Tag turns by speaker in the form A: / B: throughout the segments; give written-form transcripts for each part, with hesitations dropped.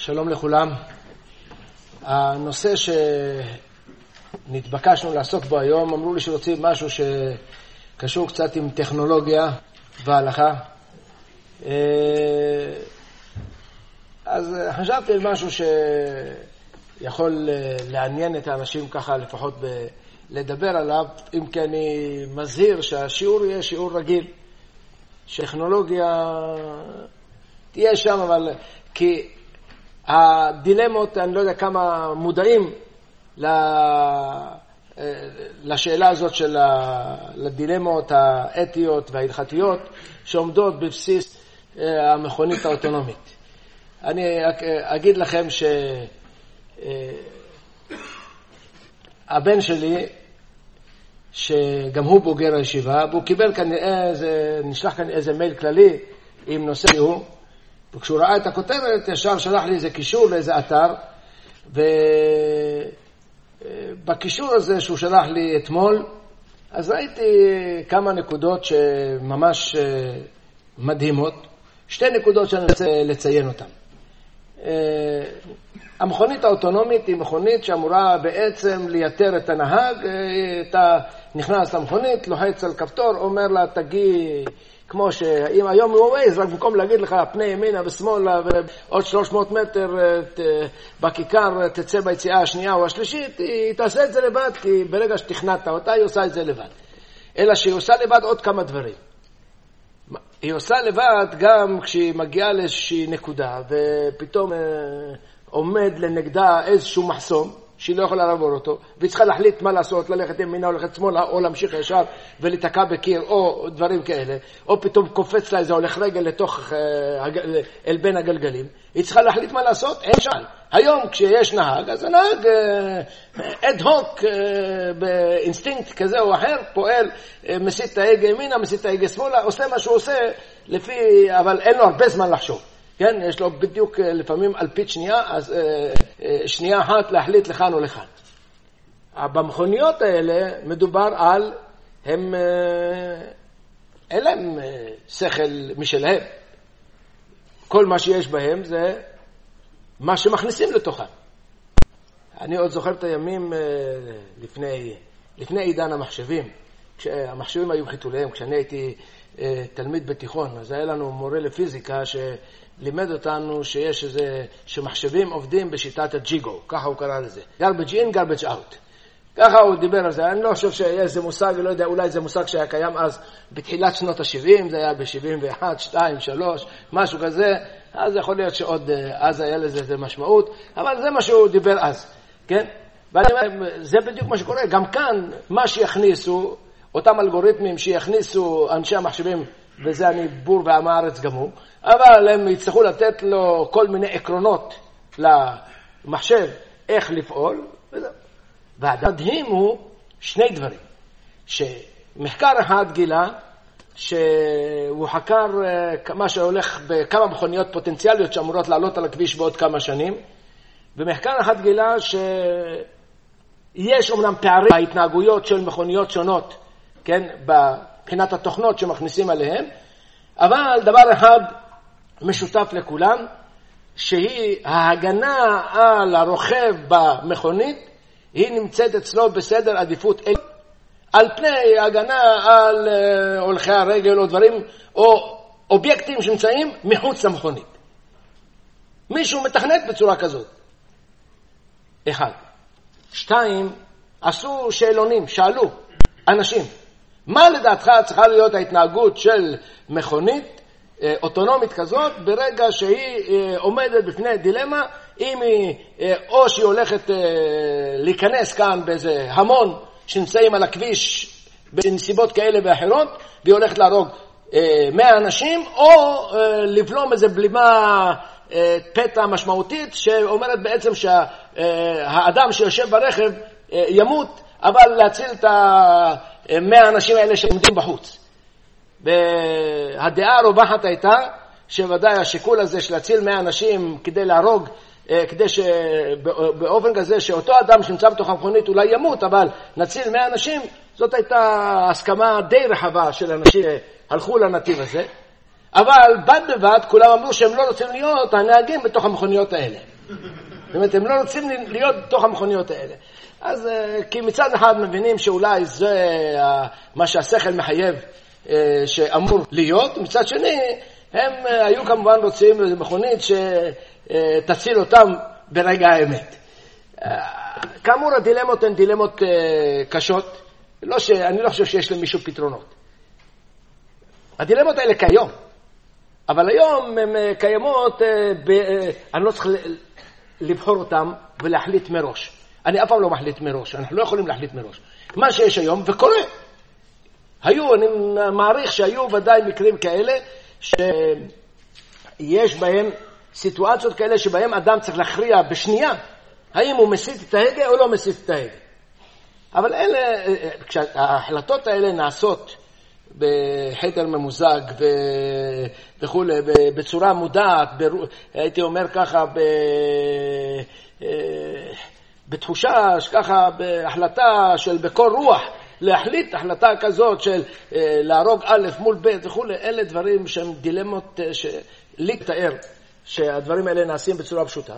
A: שלום לכולם. הנושא שנתבקשנו לעסוק בו היום, אמרו לי שרוצים משהו שקשור קצת עם טכנולוגיה והלכה. אז חשבתי על משהו שיכול לעניין את האנשים ככה לפחות לדבר עליו, אם כי אני מזהיר שהשיעור יהיה שיעור רגיל, שטכנולוגיה תהיה שם, אבל כי הדילמות, אני לא יודע כמה מודעים לשאלה הזאת של הדילמות האתיות וההלכתיות שעומדות בבסיס המכונית האוטונומית. אני אגיד לכם שהבן שלי, שגם הוא בוגר הישיבה, והוא קיבל כנראה, נשלח כאן איזה מייל כללי עם נושא שהוא, וכשהוא ראה את הכותרת, ישר שלח לי איזה קישור לאיזה אתר, ובקישור הזה שהוא שלח לי אתמול, אז ראיתי כמה נקודות שממש מדהימות, שתי נקודות שאני רוצה לציין אותן. המכונית האוטונומית היא מכונית שאמורה בעצם לייתר את הנהג. אתה נכנס למכונית, לוחץ על כפתור, אומר לה תגיעי, כמו שאם היום הוא ווייז, רק במקום להגיד לך פני ימינה ושמאלה ועוד 300 מטר בכיכר תצא ביציאה השנייה או השלישית, היא תעשה את זה לבד, כי ברגע שתכנעת אותה היא עושה את זה לבד. אלא שהיא עושה לבד עוד כמה דברים. היא עושה לבד גם כשהיא מגיעה לאיזושהי נקודה ופתאום עומד לנגדה איזשהו מחסום שהיא לא יכולה לעבור אותו, והיא צריכה להחליט מה לעשות, ללכת ימינה או ללכת שמאלה, או להמשיך ישר ולתקע בקיר, או דברים כאלה, או פתאום קופץ לה איזה הולך רגל לתוך, אל בין הגלגלים. היא צריכה להחליט מה לעשות, אין שאל. היום כשיש נהג, אז הנהג אד הוק, באינסטינקט כזה או אחר, פועל, מסיט את ההגה ימינה, מסיט את ההגה שמאלה, עושה מה שהוא עושה, אבל אין לו הרבה זמן לחשוב. כן, יש לו בדיוק לפעמים אלפית שנייה, אז שנייה אחת להחליט לכאן או לכאן. במכוניות האלה מדובר על, אין להם שכל משלהם. כל מה שיש בהם זה מה שמכניסים לתוכם. אני עוד זוכר את הימים לפני עידן המחשבים, כשהמחשבים היו חיתוליהם, כשאני הייתי תלמיד בתיכון, אז היה לנו מורה לפיזיקה שלימד אותנו שיש איזה, שמחשבים עובדים בשיטת הג'יגו, ככה הוא קרא לזה, garbage in, garbage out. ככה הוא דיבר על זה. אני לא חושב שיש איזה מושג, לא יודע, אולי זה מושג שהיה קיים אז בתחילת שנות ה-70, זה היה ב-71, 2, 3, משהו כזה, אז יכול להיות שעוד אז היה לזה איזה משמעות, אבל זה מה שהוא דיבר אז, כן? וזה בדיוק מה שקורה. גם כאן, מה שיכניסו, אותם אלגוריתמים שיכניסו אנשי המחשבים, וזה אני בור ועם הארץ גם הוא, אבל הם יצטרכו לתת לו כל מיני עקרונות למחשב, איך לפעול, וזהו. והמדהים הוא שני דברים, שמחקר אחד גילה, שהוא חקר מה שהולך בכמה מכוניות פוטנציאליות שאמורות לעלות על הכביש בעוד כמה שנים, ומחקר אחד גילה שיש אומנם פערים בהתנהגויות של מכוניות שונות, כן, מבחינת התוכנות שמכניסים עליהם, אבל דבר אחד משותף לכולם, שהיא ההגנה על הרוכב במכונית, היא נמצאת אצלו בסדר עדיפות על פני הגנה על הולכי הרגל או דברים, או אובייקטים שנמצאים מחוץ למכונית. מישהו מתכנת בצורה כזאת. 1. 2, עשו שאלונים, שאלו אנשים, מה לדעתך צריכה להיות ההתנהגות של מכונית אוטונומית כזאת ברגע שהיא עומדת בפני דילמה, אם היא או שהיא הולכת להיכנס כאן באיזה המון שנמצאים על הכביש בנסיבות כאלה ואחרות, והיא הולכת להרוג 100 אנשים, או לבלום איזה בלימה פתע משמעותית שאומרת בעצם שהאדם שיושב ברכב ימות, אבל להציל את 100 האנשים האלה שעומדים בחוץ. והדעה הרווחת הייתה שוודאי השיקול הזה של להציל 100 אנשים כדי להרוג, כדי שבאופן כזה שאותו אדם שנמצא בתוך המכונית אולי ימות, אבל נציל 100 אנשים, זאת הייתה הסכמה די רחבה של אנשים שהלכו לנתיב הזה. אבל בד בבד כולם אמרו שהם לא רוצים להיות הנהגים בתוך המכוניות האלה. זאת אומרת, הם לא רוצים להיות בתוך המכוניות האלה. אז כי מצד אחד מבינים שאולי זה מה שהשכל מחייב שאמור להיות, מצד שני הם היו כמובן רוצים מכונית שתציל אותם ברגע האמת. כאמור, הדילמות הן דילמות קשות, אני לא חושב שיש למישהו פתרונות. הדילמות האלה כיום, אבל היום הן קיימות, אני לא צריך לבחור אותם ולהחליט מראש. אני אף פעם לא מחליט מראש, אנחנו לא יכולים להחליט מראש. מה שיש היום וקורה. אני מעריך שהיו ודאי מקרים כאלה שיש בהם סיטואציות כאלה שבהם אדם צריך להכריע בשנייה האם הוא מסיט את ההגה או לא מסיט את ההגה. אבל כשההחלטות האלה נעשות בחדר ממוזג וכו', בצורה מודעת, הייתי אומר ככה, בתחושה, ככה, בהחלטה של בקור רוח, להחליט החלטה כזאת של להרוג א' מול ב' וכו', אלה דברים שהם דילמות שלי תאר שהדברים האלה נעשים בצורה פשוטה.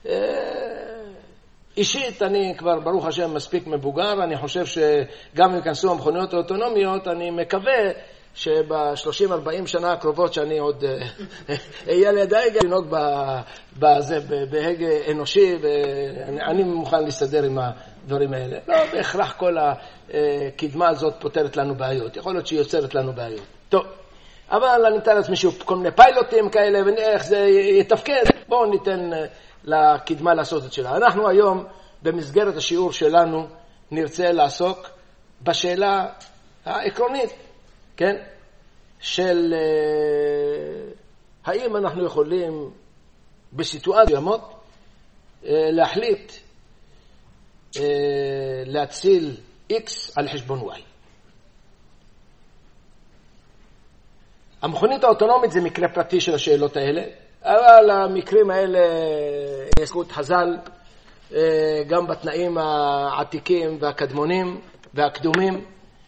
A: אישית אני כבר ברוך השם מספיק מבוגר, אני חושב שגם אם יכנסו המכוניות האוטונומיות, אני מקווה שב-30-40 שנה הקרובות שאני עוד אהיה ליד ההגה, לנהוג בהגה אנושי, ואני מוכן להסתדר עם הדברים האלה. לא בהכרח כל הקדמה הזאת פותרת לנו בעיות, יכול להיות שהיא יוצרת לנו בעיות. טוב, אבל אני אתן לעצמי כל מיני פיילוטים כאלה, ואיך זה יתפקד, בואו ניתן לקדמה לעשות את שלה. אנחנו היום במסגרת השיעור שלנו נרצה לעסוק בשאלה העקרונית, כן? של האם אנחנו יכולים בסיטואציות להחליט להציל X על חשבון Y. המכונית האוטונומית זה מקרה פרטי של השאלות האלה, אבל המקרים האלה יסקות חז"ל גם בתנאים העתיקים והקדמונים והקדומים,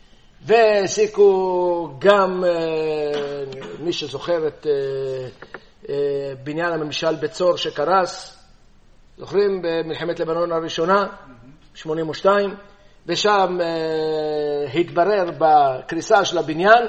A: והסיקו גם מי שזוכר את בניין הממשל בצור שקרס, זוכרים במלחמת לבנון הראשונה 82, ושם התברר בקריסה של הבניין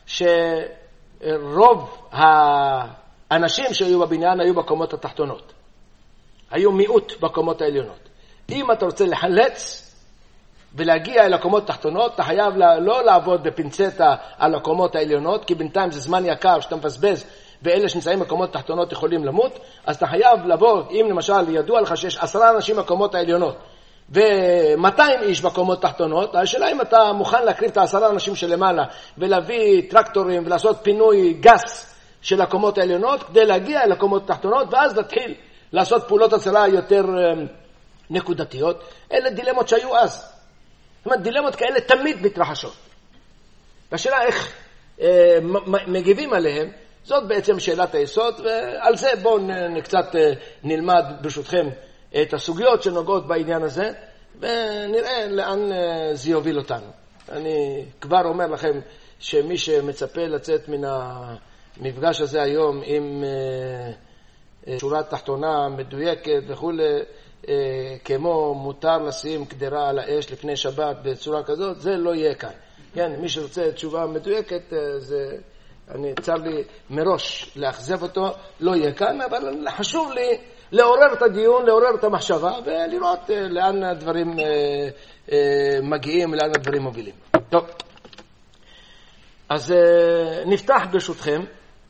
A: שרוב האנשים שהיו בבניין היו בקומות התחתונות, היו מיעוט בקומות העליונות. אם אתה רוצה לחלץ ולהגיע אל הקומות התחתונות, אתה חייב לא לעבוד בפינצטה על הקומות העליונות, כי בינתיים זה זמן יקר שאתה מבזבז, ואלה שנמצאים בקומות התחתונות יכולים למות. אז אתה חייב לבוא, אם למשל ידוע לך שיש 10 אנשים בקומות העליונות ו200 איש בקומות התחתונות, השאלה אם אתה מוכן להקריב את 10 אנשים שלמעלה ולהביא טרקטורים ולעשות פינוי גס של הקומות העליונות כדי להגיע אל הקומות התחתונות, ואז להתחיל לעשות פעולות הצלה יותר נקודתיות. אלה דילמות שהיו אז. זאת אומרת, דילמות כאלה תמיד מתרחשות. והשאלה איך מגיבים עליהם, זאת בעצם שאלת היסוד, ועל זה בואו קצת נלמד ברשותכם את הסוגיות שנוגעות בעניין הזה, ונראה לאן זה יוביל אותנו. אני כבר אומר לכם שמי שמצפה לצאת מן המפגש הזה היום עם שורה תחתונה מדויקת וכו', כמו מותר לשים קדרה על האש לפני שבת בצורה כזאת, זה לא יהיה כאן. כן, מי שרוצה תשובה מדויקת, אני צר לי מראש לאכזב אותו, לא יהיה כאן, אבל חשוב לי לעורר את הדיון, לעורר את המחשבה, ולראות לאן הדברים מגיעים, לאן הדברים מובילים. טוב, אז נפתח ברשותכם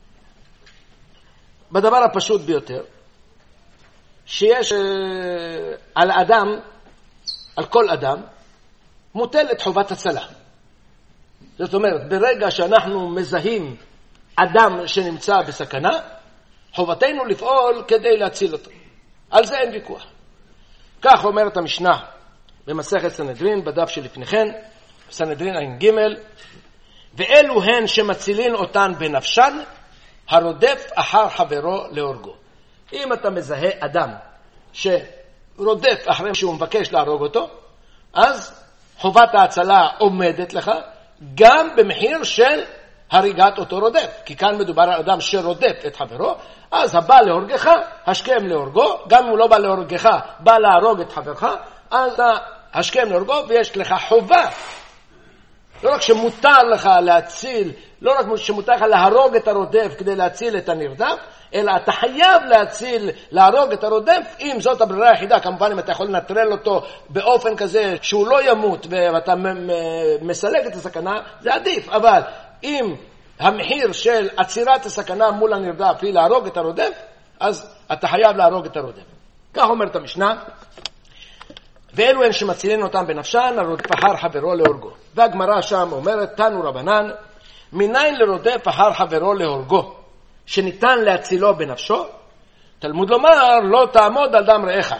A: בדבר הפשוט ביותר, שיש על אדם, על כל אדם, מוטלת חובת הצלה. זאת אומרת, ברגע שאנחנו מזהים אדם שנמצא בסכנה, חובתנו לפעול כדי להציל אותו. על זה אין ויכוח. כך אומרת המשנה במסכת סנהדרין, בדף שלפניכם, סנהדרין ע"ג, ואלו הן שמצילין אותן בנפשן, הרודף אחר חברו להורגו. אם אתה מזהה אדם שרודף אחרי שהוא מבקש להרוג אותו, אז חובת ההצלה עומדת לך, גם במחיר של הריגת אותו רודף. כי כאן מדובר על אדם שרודף את חברו, אז הבא להורגך, השכם להורגו, גם אם הוא לא בא להורגך, בא להרוג את חברך, אז השכם להורגו, ויש לך חובה. לא רק שמותר לך להציל, לא רק שמותר לך להרוג את הרודף כדי להציל את הנרדף, אלא אתה חייב להרוג את הרודף, אם זאת הברירה היחידה. כמובן אם אתה יכול לנטרל אותו באופן כזה שהוא לא ימות ואתה מסלק את הסכנה, זה עדיף. אבל אם המחיר של עצירת הסכנה מול הנרדף היא להרוג את הרודף, אז אתה חייב להרוג את הרודף. כך אומרת המשנה, ואלו הן שמצילים אותם בנפשן, הרודף אחר חברו להורגו. והגמרא שם אומרת, תנו רבנן, מניין לרודף אחר חברו להורגו, שניתן להצילו בנפשו? תלמוד לומר, לא תעמוד על דם רעך.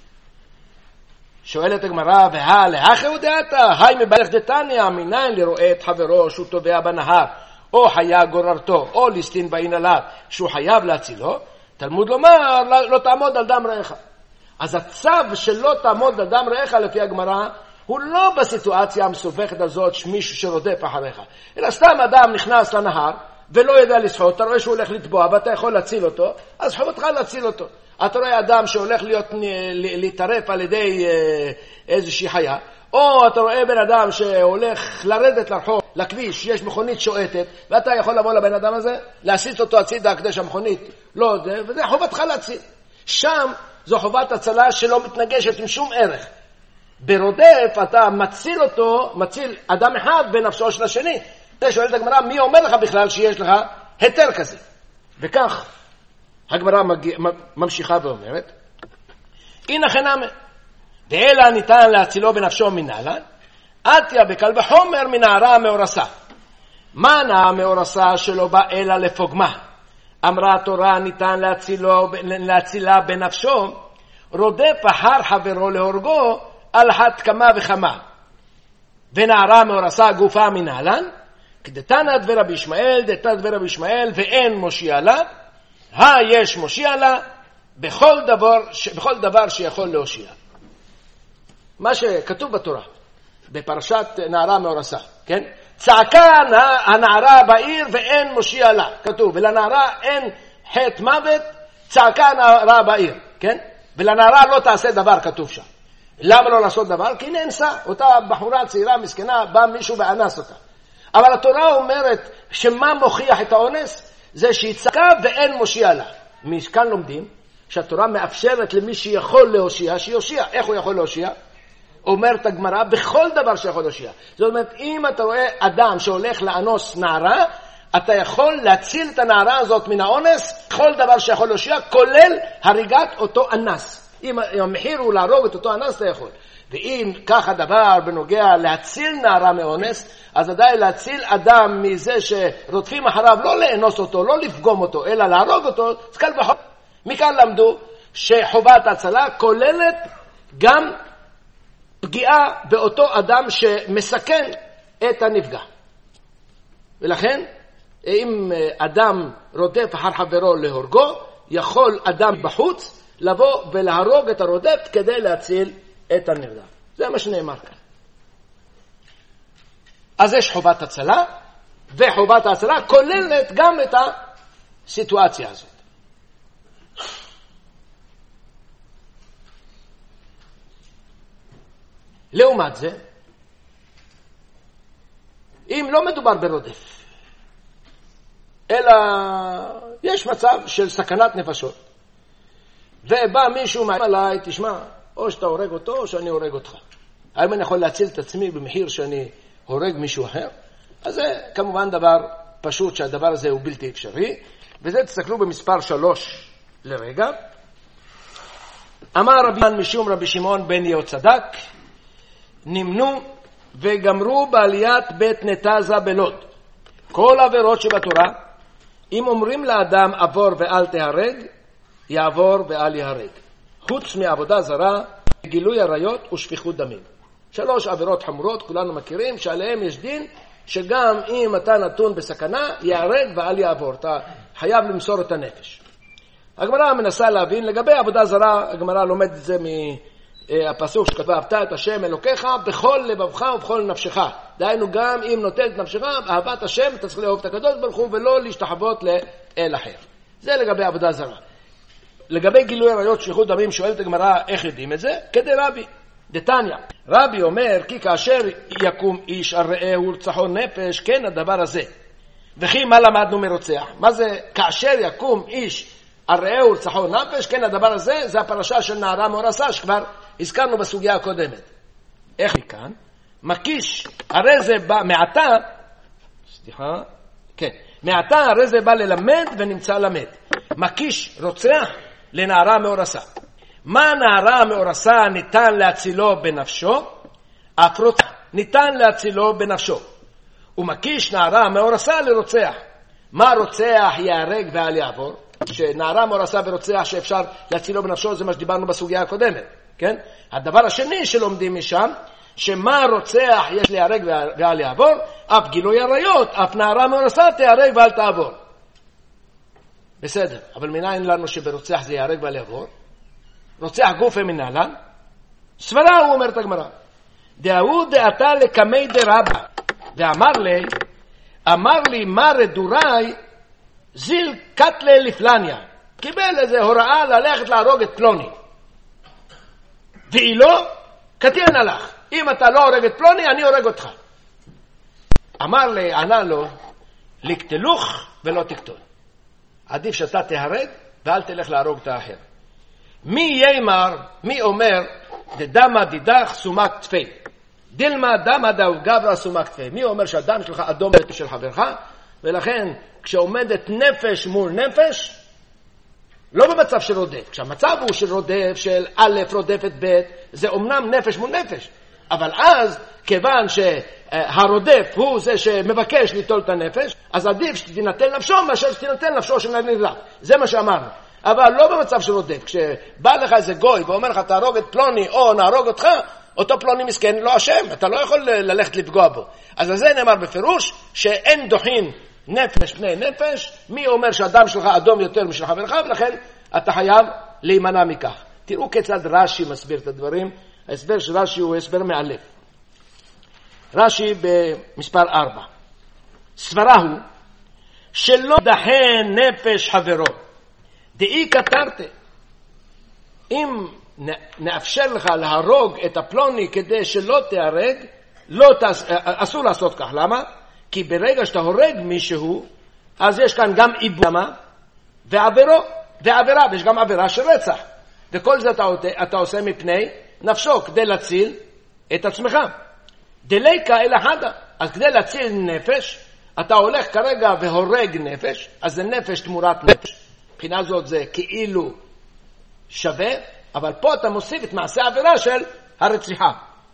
A: שואלת הגמרא, להכהו דעתה, היי מבלך דתניא, מניין לרואה את חברו שהוא טובע בנהר, או חיה גוררתו, או ליסטין בעין עליו, שהוא חייב להצילו? תלמוד לומר, לא תעמוד על דם רעך. אז הצו שלא תעמוד על דם רעך לפי הגמרא, הוא לא בסיטואציה המסובכת הזאת שמישהו שרודף אחריך, אלא סתם אדם נכנס לנהר ולא יודע לשחות, אתה רואה שהוא הולך לטבוע ואתה יכול להציל אותו, אז חובתך להציל אותו. אתה רואה אדם שהולך להתערף על ידי איזושהי חיה, או אתה רואה בן אדם שהולך לרדת לרחוב, לכביש, יש מכונית שועטת, ואתה יכול לבוא לבן אדם הזה, להסיט אותו הצידה כדי שהמכונית לא זה, וזה חובתך להציל. שם זו חובת הצלה שלא מתנגשת עם שום ערך. ברודף אתה מציל אותו, מציל אדם אחד בנפשו של השני. זה שואלת הגמרא, מי אומר לך בכלל שיש לך היתר כזה? וכך הגמרא ממשיכה ואומרת, הנה חינם, ואלא ניתן להצילו בנפשו מנהלן, עטיה בקל וחומר מנערה המאורסה. מה נעה המאורסה שלא בא אלא לפוגמה? אמרה התורה, ניתן להצילה בנפשו, רודף אחר חברו להורגו, על אחת כמה וכמה. ונערה מאורסה גופה מנהלן, כדתנא דברבי ישמעאל, דתנא דברבי ישמעאל, ואין מושיע לה, יש מושיע לה, בכל דבר שיכול להושיע. מה שכתוב בתורה, בפרשת נערה מאורסה, כן? צעקה הנערה בעיר ואין מושיע לה, כתוב, ולנערה אין חטא מוות, צעקה הנערה בעיר, כן? ולנערה לא תעשה דבר, כתוב שם. למה לא לעשות דבר? כי נאנסה, אותה בחורה צעירה מסכנה, בא מישהו ואנס אותה. אבל התורה אומרת שמה מוכיח את האונס? זה שהיא צעקה ואין מושיע לה. מכאן לומדים שהתורה מאפשרת למי שיכול להושיע, שיושיע. איך הוא יכול להושיע? אומרת הגמרא, בכל דבר שיכול להושיע. זאת אומרת, אם אתה רואה אדם שהולך לאנוס נערה, אתה יכול להציל את הנערה הזאת מן האונס, כל דבר שיכול להושיע, כולל הריגת אותו אנס. אם המחיר הוא להרוג את אותו אנס, אתה יכול. ואם כך הדבר בנוגע להציל נערה מאונס, אז עדיין להציל אדם מזה שרודפים אחריו, לא לאנוס אותו, לא לפגום אותו, אלא להרוג אותו, אז קל וחומר. מכאן למדו שחובת ההצלה כוללת גם פגיעה באותו אדם שמסכן את הנפגע. ולכן, אם אדם רודף אחר חברו להורגו, יכול אדם בחוץ לבוא ולהרוג את הרודף כדי להציל את הנרדף. זה מה שנאמר כאן. אז יש חובת הצלה, וחובת ההצלה כוללת גם את הסיטואציה הזאת. לעומת זה, אם לא מדובר ברודף, אלא יש מצב של סכנת נפשות, ובא מישהו מעלה עליי, תשמע, או שאתה הורג אותו או שאני הורג אותך. האם אני יכול להציל את עצמי במחיר שאני הורג מישהו אחר? אז זה כמובן דבר פשוט שהדבר הזה הוא בלתי אפשרי, וזה תסתכלו במספר 3 לרגע. אמר רבי משום רבי שמעון בן יהוצדק, נמנו וגמרו בעליית בית נתזה בלוד. כל עבירות שבתורה, אם אומרים לאדם עבור ואל תהרג, יעבור ואל יהרג. חוץ מעבודה זרה, גילוי עריות ושפיכות דמים. 3 עבירות חמורות, כולנו מכירים, שעליהם יש דין שגם אם אתה נתון בסכנה, יהרג ואל יעבור. אתה חייב למסור את הנפש. הגמרא מנסה להבין, לגבי עבודה זרה, הגמרא לומד את זה הפסוק שכתוב, אהבת את השם אלוקיך בכל לבבך ובכל נפשך. דהיינו גם אם נוטל את נפשך, אהבת השם, אתה צריך לאהוב את הקדוש ברוך הוא ולא להשתחוות לאל אחר. זה לגבי עבודה זרה. לגבי גילוי עריות שפיכות דמים, שואלת הגמרא איך יודעים את זה? כדי רבי דתניא. רבי אומר כי כאשר יקום איש על רעהו ורצחו נפש, כן הדבר הזה. וכי מה למדנו מרוצח? מה זה כאשר יקום איש על רעהו ורצחו נפש, כן הדבר הזה? זה הפרשה של נערה מאורסה שכבר הזכרנו בסוגיה הקודמת. איך מכאן? מקיש, הרי זה בא מעתה, מעתה הרי זה בא ללמד ונמצא למד. מקיש רוצח לנערה מאורסה. מה נערה מאורסה ניתן להצילו בנפשו? אף רוצח ניתן להצילו בנפשו. ומקיש נערה מאורסה לרוצח. מה רוצח יהרג ואל יעבור? שנערה מאורסה ורוצח שאפשר להצילו בנפשו, זה מה שדיברנו בסוגיה הקודמת, כן? הדבר השני שלומדים משם, שמה רוצח יש להיהרג ואל יעבור, אף גילוי עריות, אף נערה מאורסה תיהרג ואל תעבור. בסדר, אבל מניין לנו שברוצח זה יהרג ואל יעבור? רוצח גופה מנהלן? סברה הוא אומר את הגמרא. דאו דעתה לקמי דרבא. ואמר לי מר דוראי זיל קטלה לפלניה. קיבל איזה הוראה ללכת להרוג את פלוני. ואילו, קטין הלך. אם אתה לא הורג את פלוני, אני הורג אותך. ענה לו, לקטלוך ולא תקטול. עדיף שאתה תהרג ואל תלך להרוג את האחר. מי אומר, דדמה דידך סומק תפי. דילמה דמה דאו גברא סומק תפי. מי אומר שהדם שלך אדום של חברך, ולכן כשעומדת נפש מול נפש, לא במצב של רודף. כשהמצב הוא של רודף, של א' רודפת ב', זה אומנם נפש מול נפש. אבל אז, כיוון שהרודף הוא זה שמבקש ליטול את הנפש, אז עדיף שתינתן נפשו מאשר שתינתן נפשו של נרדף. זה מה שאמרנו. אבל לא במצב של רודף. כשבא לך איזה גוי ואומר לך תהרוג את פלוני או נהרוג אותך, אותו פלוני מסכן לא אשם, אתה לא יכול ללכת לפגוע בו. אז על זה נאמר בפירוש שאין דוחין נפש פני נפש. מי אומר שהדם שלך אדום יותר משל חברך, ולכן אתה חייב להימנע מכך. תראו כיצד רש"י מסביר את הדברים. ההסבר של רש"י הוא הסבר מאלף. רש"י במספר 4. סברה הוא שלא דחן נפש חברו. דאי כתרת. אם נאפשר לך להרוג את הפלוני כדי שלא תהרג, אסור לעשות כך. למה? כי ברגע שאתה הורג מישהו, אז יש כאן גם איבוד ועבירה, ויש גם עבירה של רצח. וכל זה אתה עושה מפני נפשו, כדי להציל את עצמך. דליקה אל החדה. אז כדי להציל נפש, אתה הולך כרגע והורג נפש, אז זה נפש תמורת נפש. מבחינה זאת זה כאילו שווה, אבל פה אתה מוסיף את מעשה העבירה של הרציחה.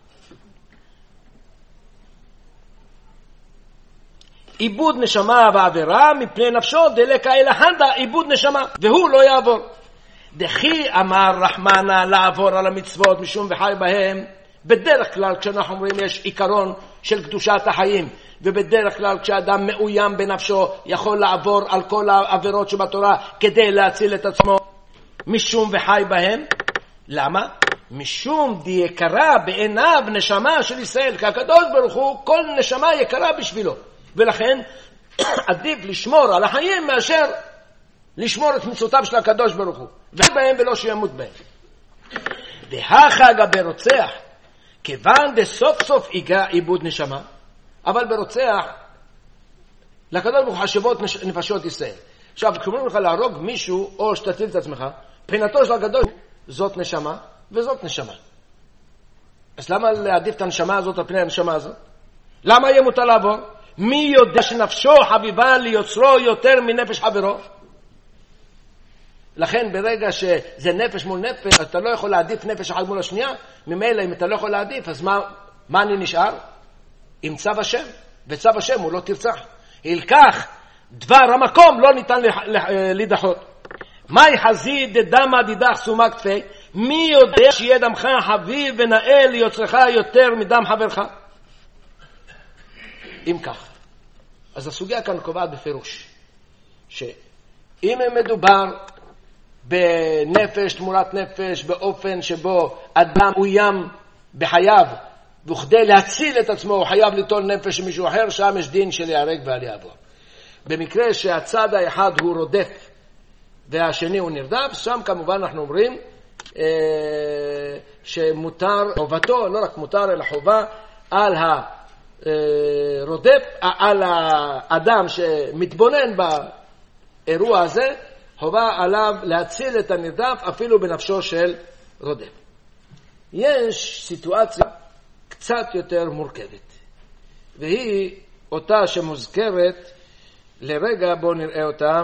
A: איבוד נשמה ועבירה מפני נפשו, דליקה אל החדה, איבוד נשמה, והוא לא יעבור. דחי אמר רחמנה לעבור על המצוות משום וחי בהם. בדרך כלל כשאנחנו אומרים יש עיקרון של קדושת החיים, ובדרך כלל כשאדם מאוים בנפשו יכול לעבור על כל העבירות שבתורה כדי להציל את עצמו משום וחי בהם. למה? משום יקרה בעיניו נשמה של ישראל, כי הקדוש ברוך הוא כל נשמה יקרה בשבילו, ולכן עדיף לשמור על החיים מאשר לשמור את מצוותיו של הקדוש ברוך הוא, ובהם ולא שימות בהם. דהחג ברוצח, כיוון דסוף סוף יגע איבוד נשמה, אבל ברוצח לקדוש ברוך הוא חשבות נפשות ישראל. עכשיו, כשאומרים לך להרוג מישהו או שתציל את עצמך, מבחינתו של הקדוש זאת נשמה וזאת נשמה. אז למה להעדיף את הנשמה הזאת על פני הנשמה הזאת? למה יהיה מותר לעבור? מי יודע שנפשו חביבה ליוצרו יותר מנפש חברו? לכן ברגע שזה נפש מול נפש, אתה לא יכול להעדיף נפש אחד מול השנייה. ממילא אם אתה לא יכול להעדיף, אז מה אני נשאר? עם צו השם, וצו השם הוא לא תרצח. הלקח דבר המקום לא ניתן להידחות. מהי חזית דדמה דידך סומק תפי? מי יודע שיהיה דמך חביב ונאה ליוצרך יותר מדם חברך? אם כך, אז הסוגיה כאן קובעת בפירוש שאם מדובר בנפש תמורת נפש, באופן שבו אדם אוים בחייו, וכדי להציל את עצמו הוא חייב ליטול נפש של מישהו אחר, שם יש דין של להיהרג ועל יעבור. במקרה שהצד האחד הוא רודף והשני הוא נרדף, שם כמובן אנחנו אומרים שמותר חובתו, לא רק מותר אלא חובה על הרודף, על האדם שמתבונן באירוע הזה, חובה עליו להציל את הנרדף אפילו בנפשו של רודף. יש סיטואציה קצת יותר מורכבת, והיא אותה שמוזכרת לרגע, בואו נראה אותה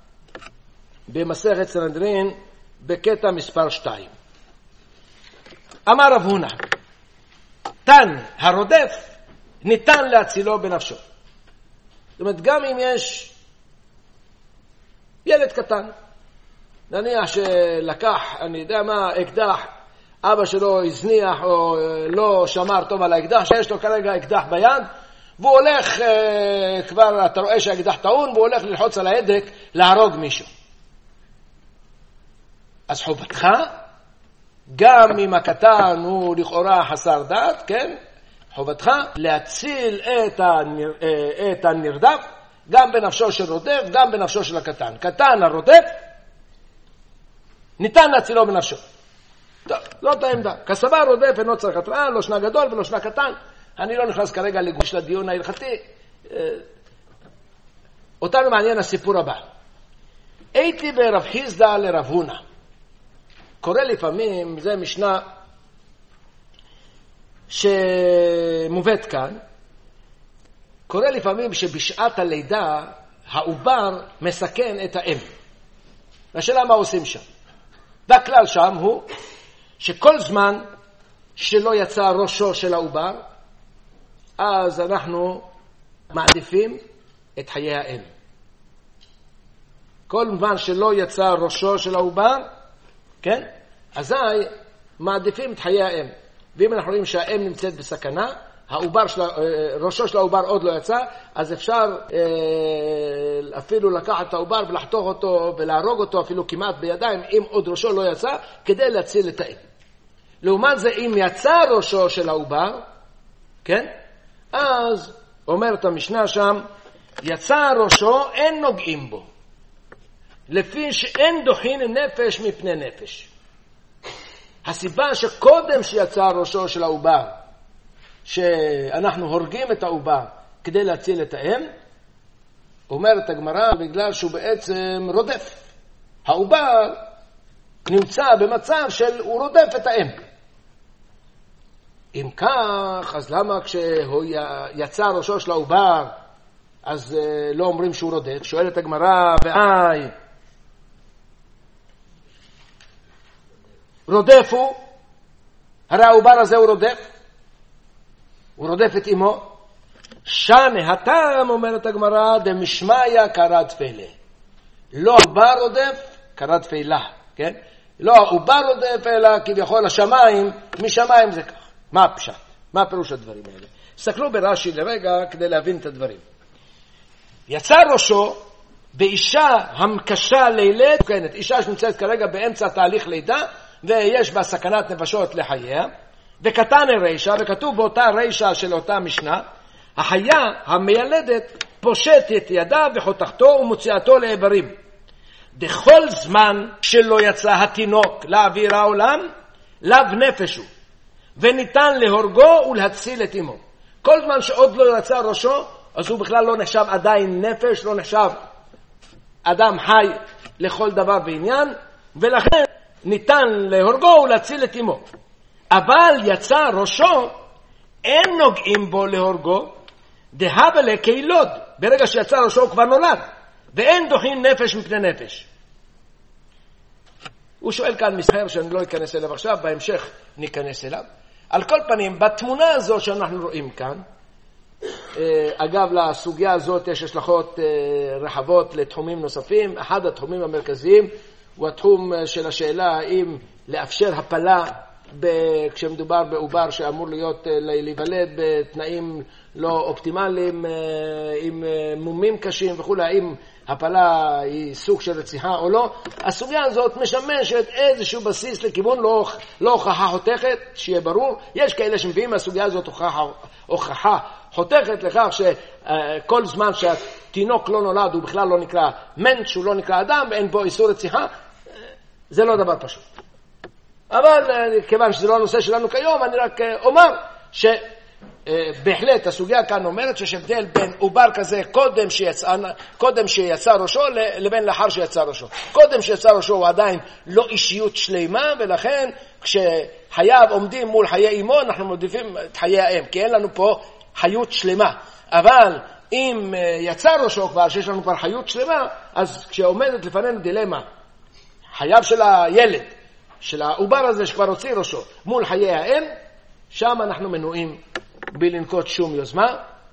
A: במסכת סנהדרין בקטע מספר 2. אמר רב הונא, תן הרודף ניתן להצילו בנפשו. זאת אומרת, גם אם יש ילד קטן, נניח שלקח, אני יודע מה, אקדח, אבא שלו הזניח או לא שמר טוב על האקדח, שיש לו כרגע אקדח ביד, והוא הולך, כבר אתה רואה שהאקדח טעון, והוא הולך ללחוץ על ההדק להרוג מישהו. אז חובתך, גם אם הקטן הוא לכאורה חסר דעת, כן? חובתך להציל את הנרדף, גם בנפשו של רודף, גם בנפשו של הקטן. קטן הרודף, ניתן להצילו בנפשו. טוב, זאת העמדה. כסבר רודף אינו צריך התראה, לא שנה גדול ולא שנה קטן. אני לא נכנס כרגע לגוש לדיון ההלכתי. אותנו מעניין הסיפור הבא. הייתי ברב חיסדא לרב הונא. קורא לפעמים, זה משנה שמובאת כאן, קורא לפעמים שבשעת הלידה העובר מסכן את האם. והשאלה מה עושים שם? והכלל שם הוא שכל זמן שלא יצא ראשו של העובר, אז אנחנו מעדיפים את חיי האם. כל זמן שלא יצא ראשו של העובר, כן? אזי מעדיפים את חיי האם. ואם אנחנו רואים שהאם נמצאת בסכנה, ראשו של העובר עוד לא יצא, אז אפשר אפילו לקחת את העובר ולחתוך אותו ולהרוג אותו אפילו כמעט בידיים, אם עוד ראשו לא יצא, כדי להציל את האם. לעומת זה, אם יצא ראשו של העובר, כן? אז אומרת המשנה שם, יצא ראשו, אין נוגעים בו. לפי שאין דוחין נפש מפני נפש. הסיבה שקודם שיצא ראשו של העובר, שאנחנו הורגים את העובר כדי להציל את האם, אומרת הגמרא, בגלל שהוא בעצם רודף. העובר נמצא במצב של הוא רודף את האם. אם כך, אז למה כשהוא יצא ראשו של העובר, אז לא אומרים שהוא רודף? שואלת הגמרא, ואי, רודף הוא? הרי העובר הזה הוא רודף. הוא רודף את אמו. שנה הטעם, אומרת הגמרא, דמשמעיה קרא תפילה. לא העובר רודף, קרא תפילה. כן? לא העובר רודף, אלא כביכול השמיים, משמיים זה כך. מה הפשט? מה פירוש הדברים האלה? סתכלו ברש"י לרגע כדי להבין את הדברים. יצא ראשו באישה המקשה לילד, כן, אישה שנמצאת כרגע באמצע תהליך לידה, ויש בה סכנת נפשות לחייה, וקטן הרישה, וכתוב באותה רישה של אותה משנה, החיה המיילדת פושט את ידה וחותכתו ומוציאתו לעברים. בכל זמן שלא יצא התינוק לאוויר העולם, לאו נפש הוא, וניתן להורגו ולהציל את אמו. כל זמן שעוד לא יצא ראשו, אז הוא בכלל לא נחשב עדיין נפש, לא נחשב אדם חי לכל דבר ועניין, ולכן ניתן להורגו ולהציל את אמו. אבל יצא ראשו, אין נוגעים בו להורגו, דהבה לקהילוד, ברגע שיצא ראשו הוא כבר נולד, ואין דוחין נפש מפני נפש. הוא שואל כאן מסחר שאני לא אכנס אליו עכשיו, בהמשך ניכנס אליו. על כל פנים, בתמונה הזו שאנחנו רואים כאן, אגב, לסוגיה הזאת יש השלכות רחבות לתחומים נוספים. אחד התחומים המרכזיים הוא התחום של השאלה האם לאפשר הפלה כשמדובר בעובר שאמור להיוולד בתנאים לא אופטימליים, עם מומים קשים וכו', האם הפלה היא סוג של רציחה או לא, הסוגיה הזאת משמשת איזשהו בסיס לכיוון לא הוכחה חותכת, שיהיה ברור. יש כאלה שמביאים מהסוגיה הזאת הוכחה חותכת לכך שכל זמן שהתינוק לא נולד הוא בכלל לא נקרא מנש, הוא לא נקרא אדם, ואין בו איסור רציחה. זה לא דבר פשוט. אבל כיוון שזה לא הנושא שלנו כיום, אני רק אומר שבהחלט הסוגיה כאן אומרת שיש הבדל בין עובר כזה קודם שיצא ראשו לבין לאחר שיצא ראשו. קודם שיצא ראשו הוא עדיין לא אישיות שלמה, ולכן כשחייו עומדים מול חיי אמו אנחנו מעדיפים את חיי האם, כי אין לנו פה חיות שלמה. אבל אם יצא ראשו כבר, שיש לנו כבר חיות שלמה, אז כשעומדת לפנינו דילמה, חייו של הילד, של העובר הזה שכבר הוציא ראשו, מול חיי האם, שם אנחנו מנועים בלנקוט שום יוזמה,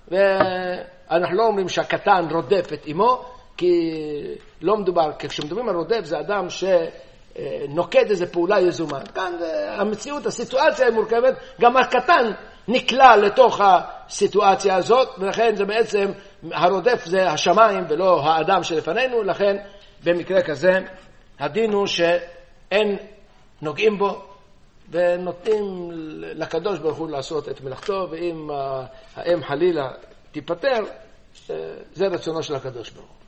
A: ואנחנו לא אומרים שהקטן רודף את אמו, כי לא מדובר, כשמדברים על רודף זה אדם שנוקד איזו פעולה יזומה. כאן המציאות, הסיטואציה היא מורכבת, גם הקטן נקלע לתוך הסיטואציה הזאת, ולכן זה בעצם, הרודף זה השמיים ולא האדם שלפנינו, לכן במקרה כזה הדין הוא שאין נוגעים בו, ונותנים לקדוש ברוך הוא לעשות את מלאכתו, ואם האם חלילה תיפטר, זה רצונו של הקדוש ברוך הוא.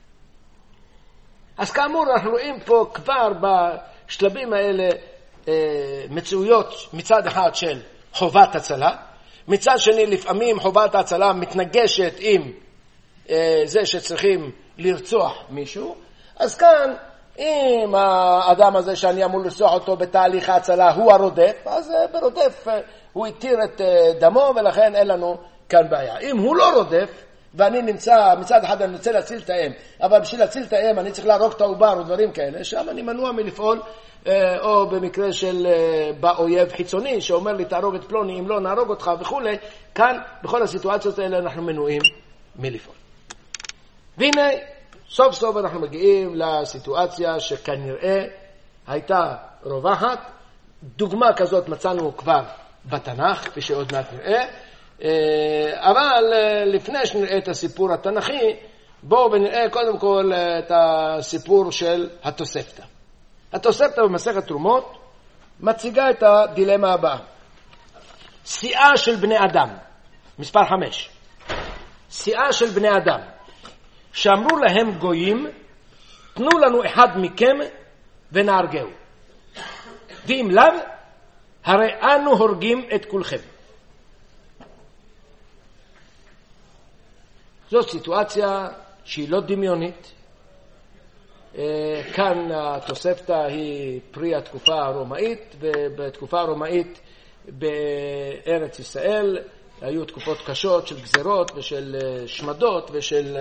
A: אז כאמור אנחנו רואים פה כבר בשלבים האלה מציאויות מצד אחד של חובת הצלה, מצד שני לפעמים חובת ההצלה מתנגשת עם זה שצריכים לרצוח מישהו. אז כאן אם האדם הזה שאני אמור לרצוח אותו בתהליך ההצלה הוא הרודף, אז ברודף הוא יתיר את דמו, ולכן אין לנו כאן בעיה. אם הוא לא רודף ואני נמצא, מצד אחד אני רוצה להציל את האם, אבל בשביל להציל את האם אני צריך להרוג את העובר ודברים כאלה, שם אני מנוע מלפעול, או במקרה של באויב חיצוני שאומר לי תהרוג את פלוני, אם לא נהרוג אותך וכו'. כאן בכל הסיטואציות האלה אנחנו מנועים מלפעול. והנה סוף סוף אנחנו מגיעים לסיטואציה שכנראה הייתה רווחת. דוגמה כזאת מצאנו כבר בתנ"ך, כפי שעוד מעט נראה, אבל לפני שנראה את הסיפור התנ"כי, בואו ונראה קודם כל את הסיפור של התוספתא. התוספתא במסכת תרומות מציגה את הדילמה הבאה. סיעה של בני אדם, מספר 5. סיעה של בני אדם שאמרו להם גויים, תנו לנו אחד מכם ונהרגהו, ואם לאו, הרי אנו הורגים את כולכם. זאת סיטואציה שהיא לא דמיונית. כאן התוספתא היא פרי התקופה הרומאית, ובתקופה הרומאית בארץ ישראל היו תקופות קשות של גזרות ושל שמדות ושל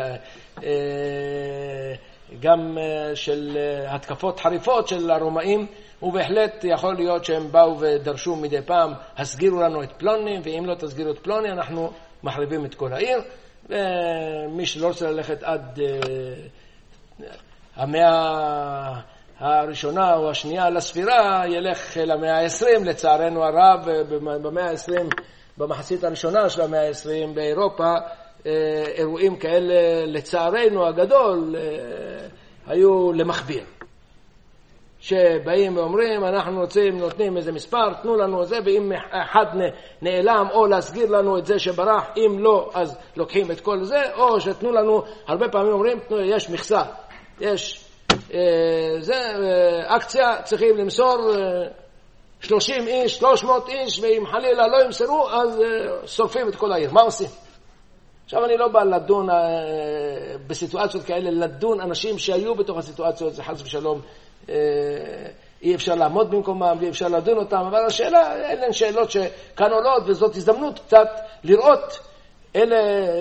A: גם של התקפות חריפות של הרומאים, ובהחלט יכול להיות שהם באו ודרשו מדי פעם, הסגירו לנו את פלוני, ואם לא תסגירו את פלוני אנחנו מחריבים את כל העיר. ומי שלא רוצה ללכת עד המאה הראשונה או השנייה לספירה ילך למאה ה-20, לצערנו הרב. במאה ה-20, במחצית הראשונה של המאה ה-20 באירופה, אירועים כאלה לצערנו הגדול היו למכביר, שבאים ואומרים אנחנו רוצים, נותנים איזה מספר, תנו לנו את זה, ואם אחד נעלם או להסגיר לנו את זה שברח, אם לא אז לוקחים את כל זה, או שתנו לנו, הרבה פעמים אומרים יש מכסה, יש זה אקציה, צריכים למסור 30 איש, 300 איש, ואם חלילה לא ימסרו אז שורפים את כל העיר. מה עושים? עכשיו אני לא בא לדון בסיטואציות כאלה, לדון אנשים שהיו בתוך הסיטואציות, זה חס ושלום אי אפשר לעמוד במקומם ואי אפשר לדון אותם, אבל השאלה, אלה שאלות שכאן עולות, וזאת הזדמנות קצת לראות אלה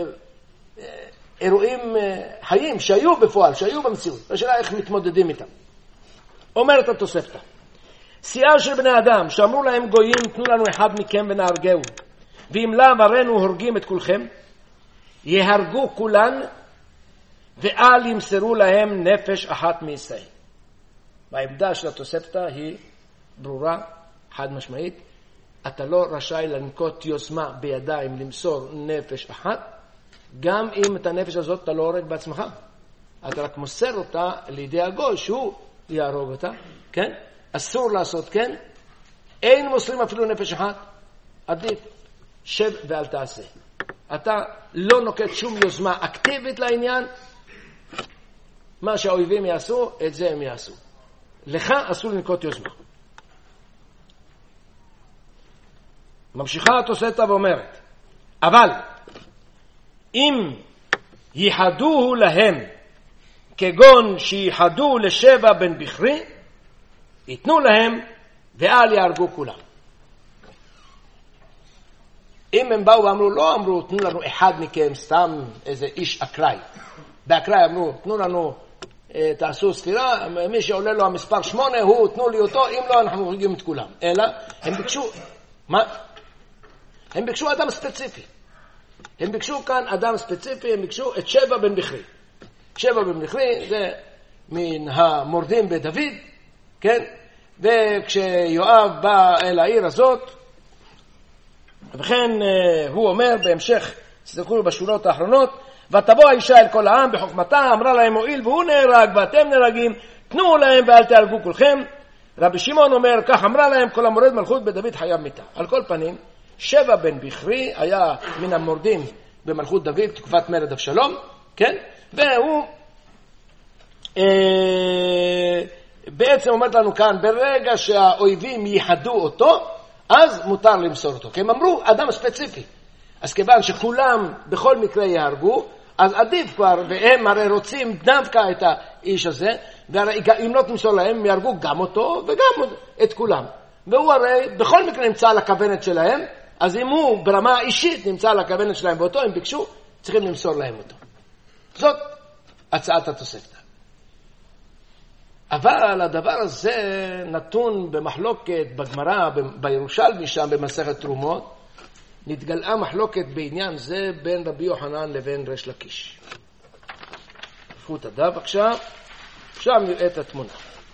A: אירועים חיים שהיו בפועל, שהיו במציאות, השאלה איך מתמודדים איתם. אומרת התוספתא, סיעה של בני אדם שאמרו להם גויים, תנו לנו אחד מכם ונהרגהו, ואם לאו הרינו הורגים את כולכם, יהרגו כולן ואל ימסרו להם נפש אחת מישראל. והעמדה של התוספתא היא ברורה, חד משמעית. אתה לא רשאי לנקוט יוזמה בידיים למסור נפש אחת, גם אם את הנפש הזאת אתה לא הורג בעצמך. אתה רק מוסר אותה לידי הגוי שהוא יהרוג אותה, כן? אסור לעשות כן. אין מוסרים אפילו נפש אחת. עדיף, שב ואל תעשה. אתה לא נוקט שום יוזמה אקטיבית לעניין. מה שהאויבים יעשו, את זה הם יעשו. לך אסור לנקוט יוזמה. ממשיכה התוספתא ואומרת, אבל אם ייחדוהו להם כגון שייחדו לשבע בן בכרי, ייתנו להם ואל יהרגו כולם. אם הם באו ואמרו, לא אמרו, תנו לנו אחד מכם, סתם איזה איש אקראי. באקראי אמרו, תנו לנו, תעשו ספירה, מי שעולה לו המספר 8, תנו לי אותו, אם לא, אנחנו הורגים את כולם. אלא, הם ביקשו, מה? הם ביקשו אדם ספציפי. הם ביקשו כאן אדם ספציפי, הם ביקשו את שבע בן בכרי. שבע בן בכרי זה מן המורדים בדוד, כן? וכשיואב בא אל העיר הזאת, וכן הוא אומר בהמשך, תסתכלו בשורות האחרונות, ותבוא האישה אל כל העם בחוכמתה, אמרה להם, הואיל והוא נהרג ואתם נהרגים, תנו להם ואל תהרגו כולכם. רבי שמעון אומר, כך אמרה להם, כל המורד מלכות בדוד חייב מיתה. על כל פנים, שבע בן בכרי היה מן המורדים במלכות דוד, תקופת מרד אבשלום, כן? והוא בעצם אומרת לנו כאן, ברגע שהאויבים ייחדו אותו, אז מותר למסור אותו. כי הם אמרו, אדם ספציפי. אז כיוון שכולם בכל מקרה יהרגו, אז עדיף כבר, והם הרי רוצים דווקא את האיש הזה, ואם לא תמסור להם, הם יהרגו גם אותו וגם את כולם. והוא הרי בכל מקרה נמצא על הכוונת שלהם, אז אם הוא ברמה אישית נמצא על הכוונת שלהם באותו, הם ביקשו, צריכים למסור להם אותו. זאת הצעת התוספתא. אבל הדבר הזה נתון במחלוקת בגמרא, בירושלמי שם במסכת תרומות, נתגלעה מחלוקת בעניין זה בין רבי יוחנן לבין ריש לקיש. קחו את הדף עכשיו, עכשיו נראה את התמונה.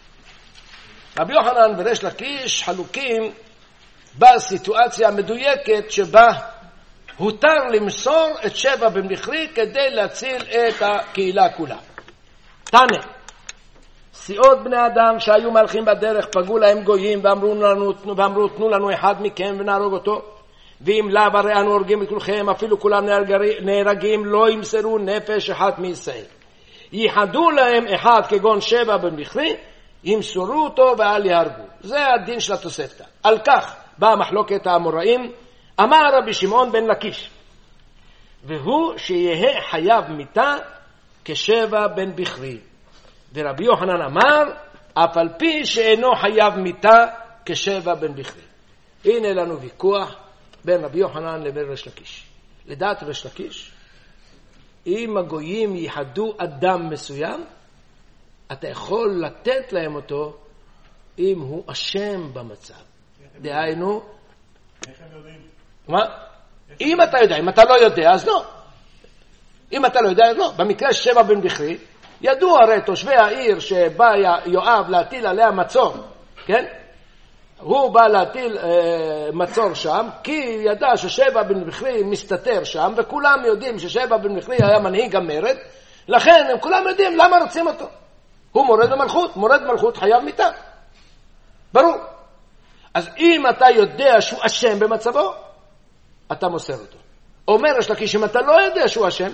A: רבי יוחנן וריש לקיש חלוקים בסיטואציה המדויקת שבה הותר למסור את שבע בן בכרי כדי להציל את הקהילה כולה. תנא, סיעות בני אדם שהיו מלכים בדרך פגעו להם גויים ואמרו תנו לנו אחד מכם ונהרוג אותו, ואם לאו הרי אנו הורגים את כולכם, אפילו כולם נהרגים, לא ימסרו נפש אחת מישראל. ייחדו להם אחד כגון שבע בן בכרי, ימסרו אותו ואל יהרגו. זה הדין של התוספתא. על כך באה מחלוקת האמוראים. אמר רבי שמעון בן לקיש, והוא שיהיה חייב מיתה כשבע בן בכרי. ורבי יוחנן אמר, אף על פי שאינו חייב מיתה כשבע בן בכרי. הנה לנו ויכוח בין רבי יוחנן לבין ריש לקיש. לדעת ריש לקיש, אם הגויים ייחדו אדם מסוים, אתה יכול לתת להם אותו אם הוא אשם במצב. דהיינו,
B: איך הם יודעים?
A: מה? אם אתה יודע, אם אתה לא יודע, אז לא. אם אתה לא יודע, אז לא. במקרה שבע בן בכרי, ידעו הרי תושבי העיר שבא יואב להטיל עליה מצור, כן? הוא בא להטיל מצור שם, כי ידע ששבע בן בכרי מסתתר שם, וכולם יודעים ששבע בן בכרי היה מנהיג המרד, לכן הם כולם יודעים למה רוצים אותו. הוא מורד במלכות, מורד במלכות חייב מיתה. ברור. אז אם אתה יודע שהוא אשם במצבו, אתה מוסר אותו. אומר ריש לקיש, אם אתה לא יודע שהוא אשם,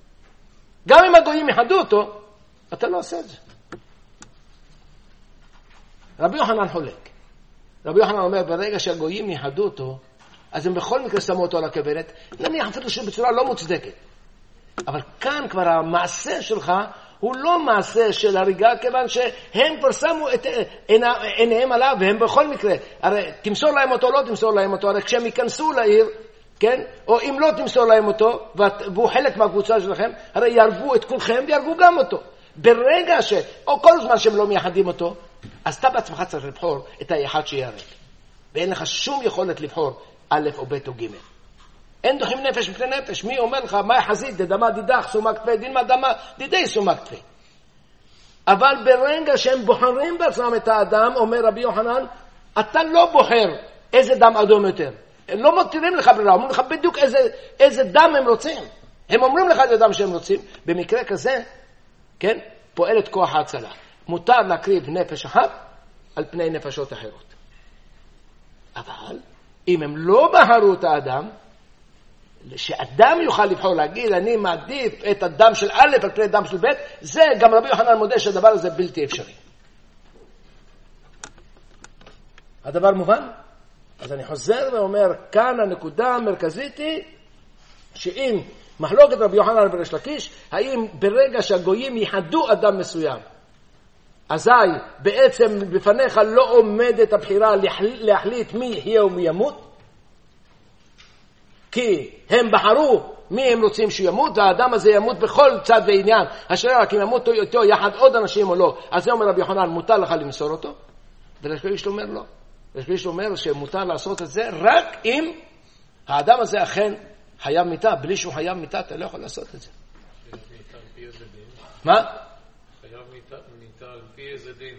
A: גם אם הגויים יחדו אותו, אתה לא עושה את זה. רבי יוחנן חולק. רבי יוחנן אומר, ברגע שהגויים יחדו אותו, אז הם בכל מקרה שמו אותו על הכוונת, נניח אפילו שבצורה לא מוצדקת. אבל כאן כבר המעשה שלך הוא לא מעשה של הריגה, כיוון שהם כבר שמו את עיניהם עליו, והם בכל מקרה, הרי תמסור להם אותו, לא תמסור להם אותו, הרי כשהם ייכנסו לעיר, כן? או אם לא תמסור להם אותו, והוא חלק מהקבוצה שלכם, הרי ירגו את כולכם וירגו גם אותו. ברגע או כל זמן שהם לא מייחדים אותו, אז אתה בעצמך צריך לבחור את האחד שירג. ואין לך שום יכולת לבחור א' או ב' או ג'. אין דוחים נפש מפני נפש. מי אומר לך, מה יחזית, דדמה דידך, סומק תפה, דין מה דמה, דידי סומק תפה. אבל ברגע שהם בוחרים בעצמם את האדם, אומר רבי יוחנן, אתה לא בוחר איזה דם אדום יותר. הם לא מותירים לך ברירה, אומרים לך בדיוק איזה דם הם רוצים. הם אומרים לך איזה דם שהם רוצים. במקרה כזה, כן? פועל את כוח ההצלה. מותר להקריב נפש אחת על פני נפשות אחרות. אבל אם הם לא בחרו את האדם, שאדם יוכל לבחור להגיד, אני מעדיף את הדם של א' על פני דם של ב', זה גם רבי יוחנן מודה שהדבר הזה בלתי אפשרי. הדבר מובן? אז אני חוזר ואומר, כאן הנקודה המרכזית היא, שאם מחלוקת רבי יוחנן וריש לקיש, האם ברגע שהגויים יחדו אדם מסוים, אזי בעצם בפניך לא עומדת הבחירה להחליט מי יחיה ומי ימות, כי הם בחרו מי הם רוצים שימות, והאדם הזה ימות בכל צד ועניין, אשר רק אם ימות איתו יחד עוד אנשים או לא, אז זה אומר רבי יוחנן, מותר לך למסור אותו, וריש לקיש אומר לא. ריש לקיש אומר שמותר לעשות את זה רק אם האדם הזה אכן חייב מיתה. בלי שהוא חייב מיתה אתה לא יכול לעשות את זה. מה?
B: חייב מיתה על פי איזה דין?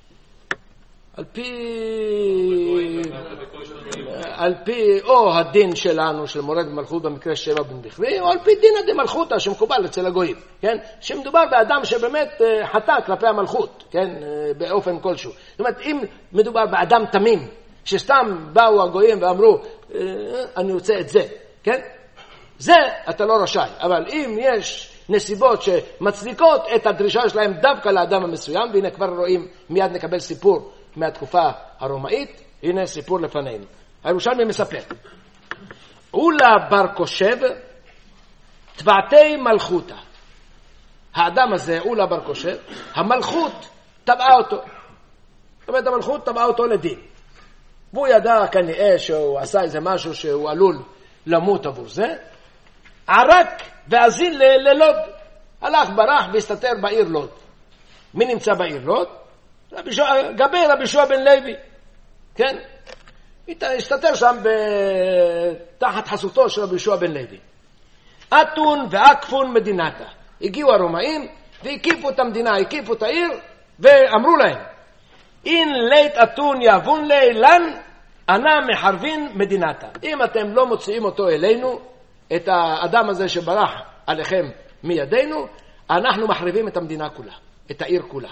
A: על פי או הדין שלנו של מורד במלכות במקרה שבע בן בכרי, או על פי דין הדמלכותא שמקובל אצל הגויים, כן? שמדובר באדם שבאמת חטא כלפי המלכות, כן? באופן כלשהו. זאת אומרת, אם מדובר באדם תמים, שסתם באו הגויים ואמרו, אני רוצה את זה, כן? זה אתה לא רשאי. אבל אם יש נסיבות שמצדיקות את הדרישה שלהם דווקא לאדם המסוים, והנה כבר רואים, מיד נקבל סיפור מהתקופה הרומאית, הנה סיפור לפנינו. הירושלמי מספר, אולה בר קושב תבעתי מלכותה. האדם הזה, אולה בר קושב, המלכות תבעה אותו. זאת אומרת, המלכות תבעה אותו לדין. והוא ידע כנראה שהוא עשה איזה משהו שהוא עלול למות עבור זה, ערק ואזין ללוד. הלך ברח והסתתר בעיר לוד. מי נמצא בעיר לוד? גבי רבי יהושע בן לוי, כן? הסתתר שם תחת חסותו של רבי יהושע בן לוי. אתון ועקפון מדינתה. הגיעו הרומאים והקיפו את המדינה, הקיפו את העיר, ואמרו להם, אין לית אתון יאבון לילן, אנא מחרבין מדינתה. אם אתם לא מוציאים אותו אלינו, את האדם הזה שברח עליכם מידינו, אנחנו מחריבים את המדינה כולה, את העיר כולה.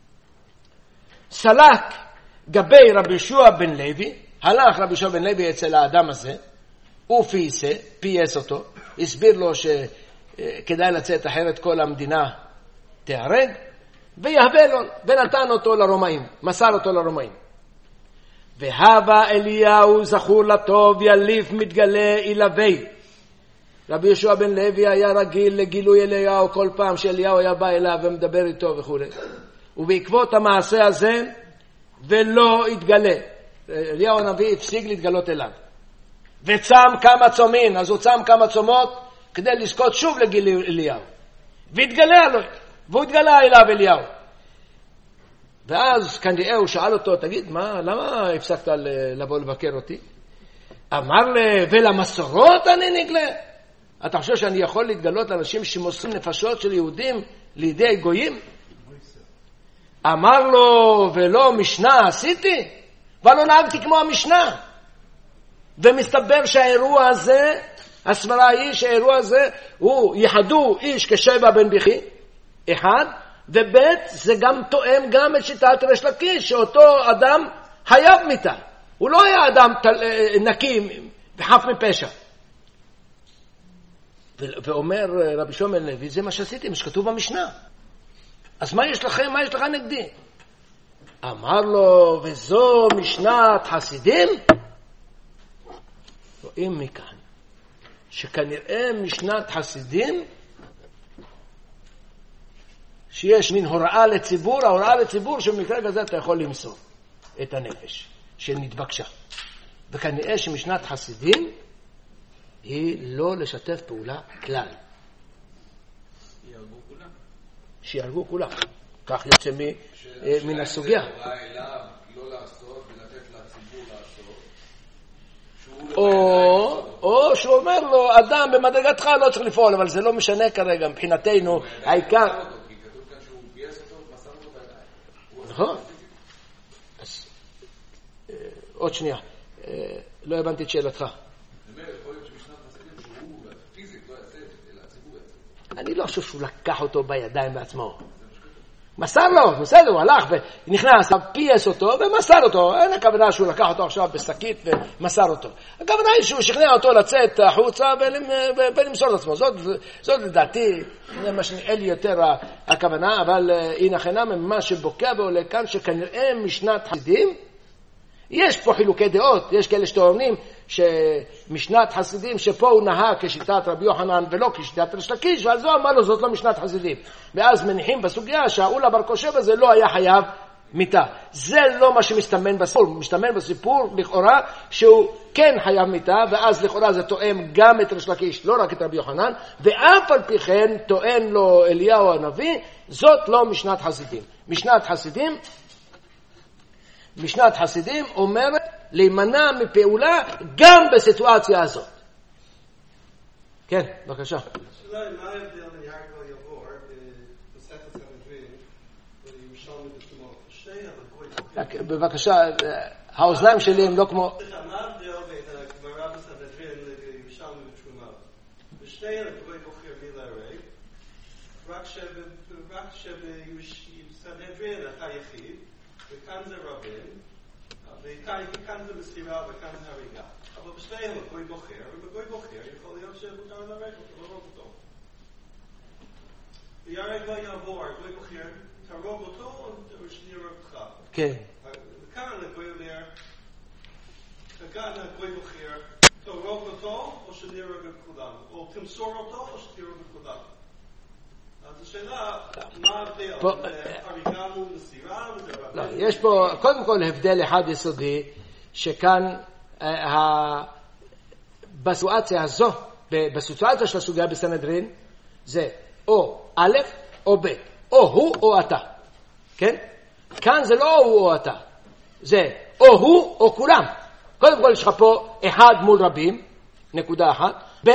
A: סלק גבי רבי יהושע בן לוי, הלך רבי יהושע בן לוי אצל האדם הזה, הוא פייס אותו, הסביר לו שכדאי לצאת אחרת כל המדינה תיהרג, ויהווה לו, ונתן אותו לרומאים, מסר אותו לרומאים. והווה אליהו זכור לטוב יליף מתגלה ילווה. רבי יהושע בן לוי היה רגיל לגילוי אליהו כל פעם שאליהו היה בא אליו ומדבר איתו וכו'. ובעקבות המעשה הזה ולא התגלה. אליהו הנביא הפסיק להתגלות אליו. וצם כמה צומין, אז הוא צם כמה צומות כדי לזכות שוב לגילוי אליהו. והתגלה עליו, והוא התגלה אליו אליהו. ואז כנראה הוא שאל אותו, תגיד, למה הפסקת לבוא לבקר אותי? אמר לי, ולמסורות אני נגלה? אתה חושב שאני יכול להתגלות לאנשים שמוסרים נפשות של יהודים לידי גויים? אמר לו, ולא משנה עשיתי? ולא נהגתי כמו המשנה. ומסתבר שהאירוע הזה, הסברה היא שהאירוע הזה, הוא יחדו איש כשבע בן בכרי, אחד, ובית זה גם תואם גם את שיטת ריש לקיש, שאותו אדם חייב מיתה. הוא לא היה אדם נקי וחף מפשע. ואומר רבי יהושע בן לוי, זה מה שעשיתי, מה שכתוב במשנה. אז מה יש לכם, מה יש לך נגדי? אמר לו, וזו משנת חסידים? רואים מכאן, שכנראה משנת חסידים, שיש מין הוראה לציבור, ההוראה לציבור שבמקרה כזה אתה יכול למסור את הנפש שנתבקשה. וכנראה שמשנת חסידים היא לא לשתף פעולה כלל. שיהרגו כולם. כך יוצא מן הסוגיה.
C: לא לעשות ולתת לציבור לעשות.
A: או שהוא אומר לו, אדם במדרגתך לא צריך לפעול, אבל זה לא משנה כרגע מבחינתנו. העיקר... נכון. עוד שנייה. לא הבנתי את שאלתך. אני לא חושב שהוא לקח אותו בידיים בעצמו. מסר לו, בסדר, הוא הלך ונכנס, פייס אותו ומסר אותו. אין הכוונה שהוא לקח אותו עכשיו בשקית ומסר אותו. הכוונה היא שהוא שכנע אותו לצאת החוצה ולמסור את עצמו. זאת לדעתי, זה מה שנראה לי יותר הכוונה, אבל הנה חינם ממה שבוקע ועולה כאן שכנראה משנת חסידים, יש פה חילוקי דעות, יש כאלה שטוענים שמשנת חסידים שפה הוא נהג כשיטת רבי יוחנן ולא כשיטת ריש לקיש, ועל זו אמר לו זאת לא משנת חסידים. ואז מניחים בסוגיה שהאולה בר קושב הזה לא היה חייב מיתה. זה לא מה שמסתמן בסיפור. מסתמן בסיפור לכאורה שהוא כן חייב מיתה, ואז לכאורה זה תואם גם את ריש לקיש, לא רק את רבי יוחנן, ואף על פי כן טוען לו אליהו הנביא, זאת לא משנת חסידים. משנת חסידים אומרת להימנע מפעולה גם בסיטואציה הזאת. כן, בבקשה.
D: השאלה היא מה ההבדל בין יעקב יבור בספר סנהדרין ולירושלמי בתמות? שתי הגוי.
A: בבקשה, האוזניים שלי הם לא כמו...
D: מה ההבדל בין הגמרא בסנהדרין לירושלמי בתמות? בשתי הגוי בוחר מילה הרי, רק שבסנהדרין אתה יחיד, וכאן זה רבים, וכאן זה מסירה וכאן זה הריגה. אבל בשניהם הגוי בוחר, ובגוי בוחר יכול להיות שמותר לרג אותו, לא רוג אותו. ויהרג לא יעבור, הגוי בוחר, תרוג אותו או שנירג אותך.
A: כן.
D: וכאן הגוי אומר, כאן הגוי בוחר, תרוג אותו או שנירג את כולם, או תמסור אותו או שתירג את כולם. אז השאלה, מה ההבדל? הריגה מול מסירה?
A: יש פה קודם כל הבדל אחד יסודי, שכאן בסיטואציה הזו, בסיטואציה של הסוגיה בסנהדרין, זה או א' או ב', או הוא או אתה. כן? כאן זה לא הוא או אתה, זה או הוא או כולם. קודם כל יש לך פה אחד מול רבים, נקודה אחת, ב'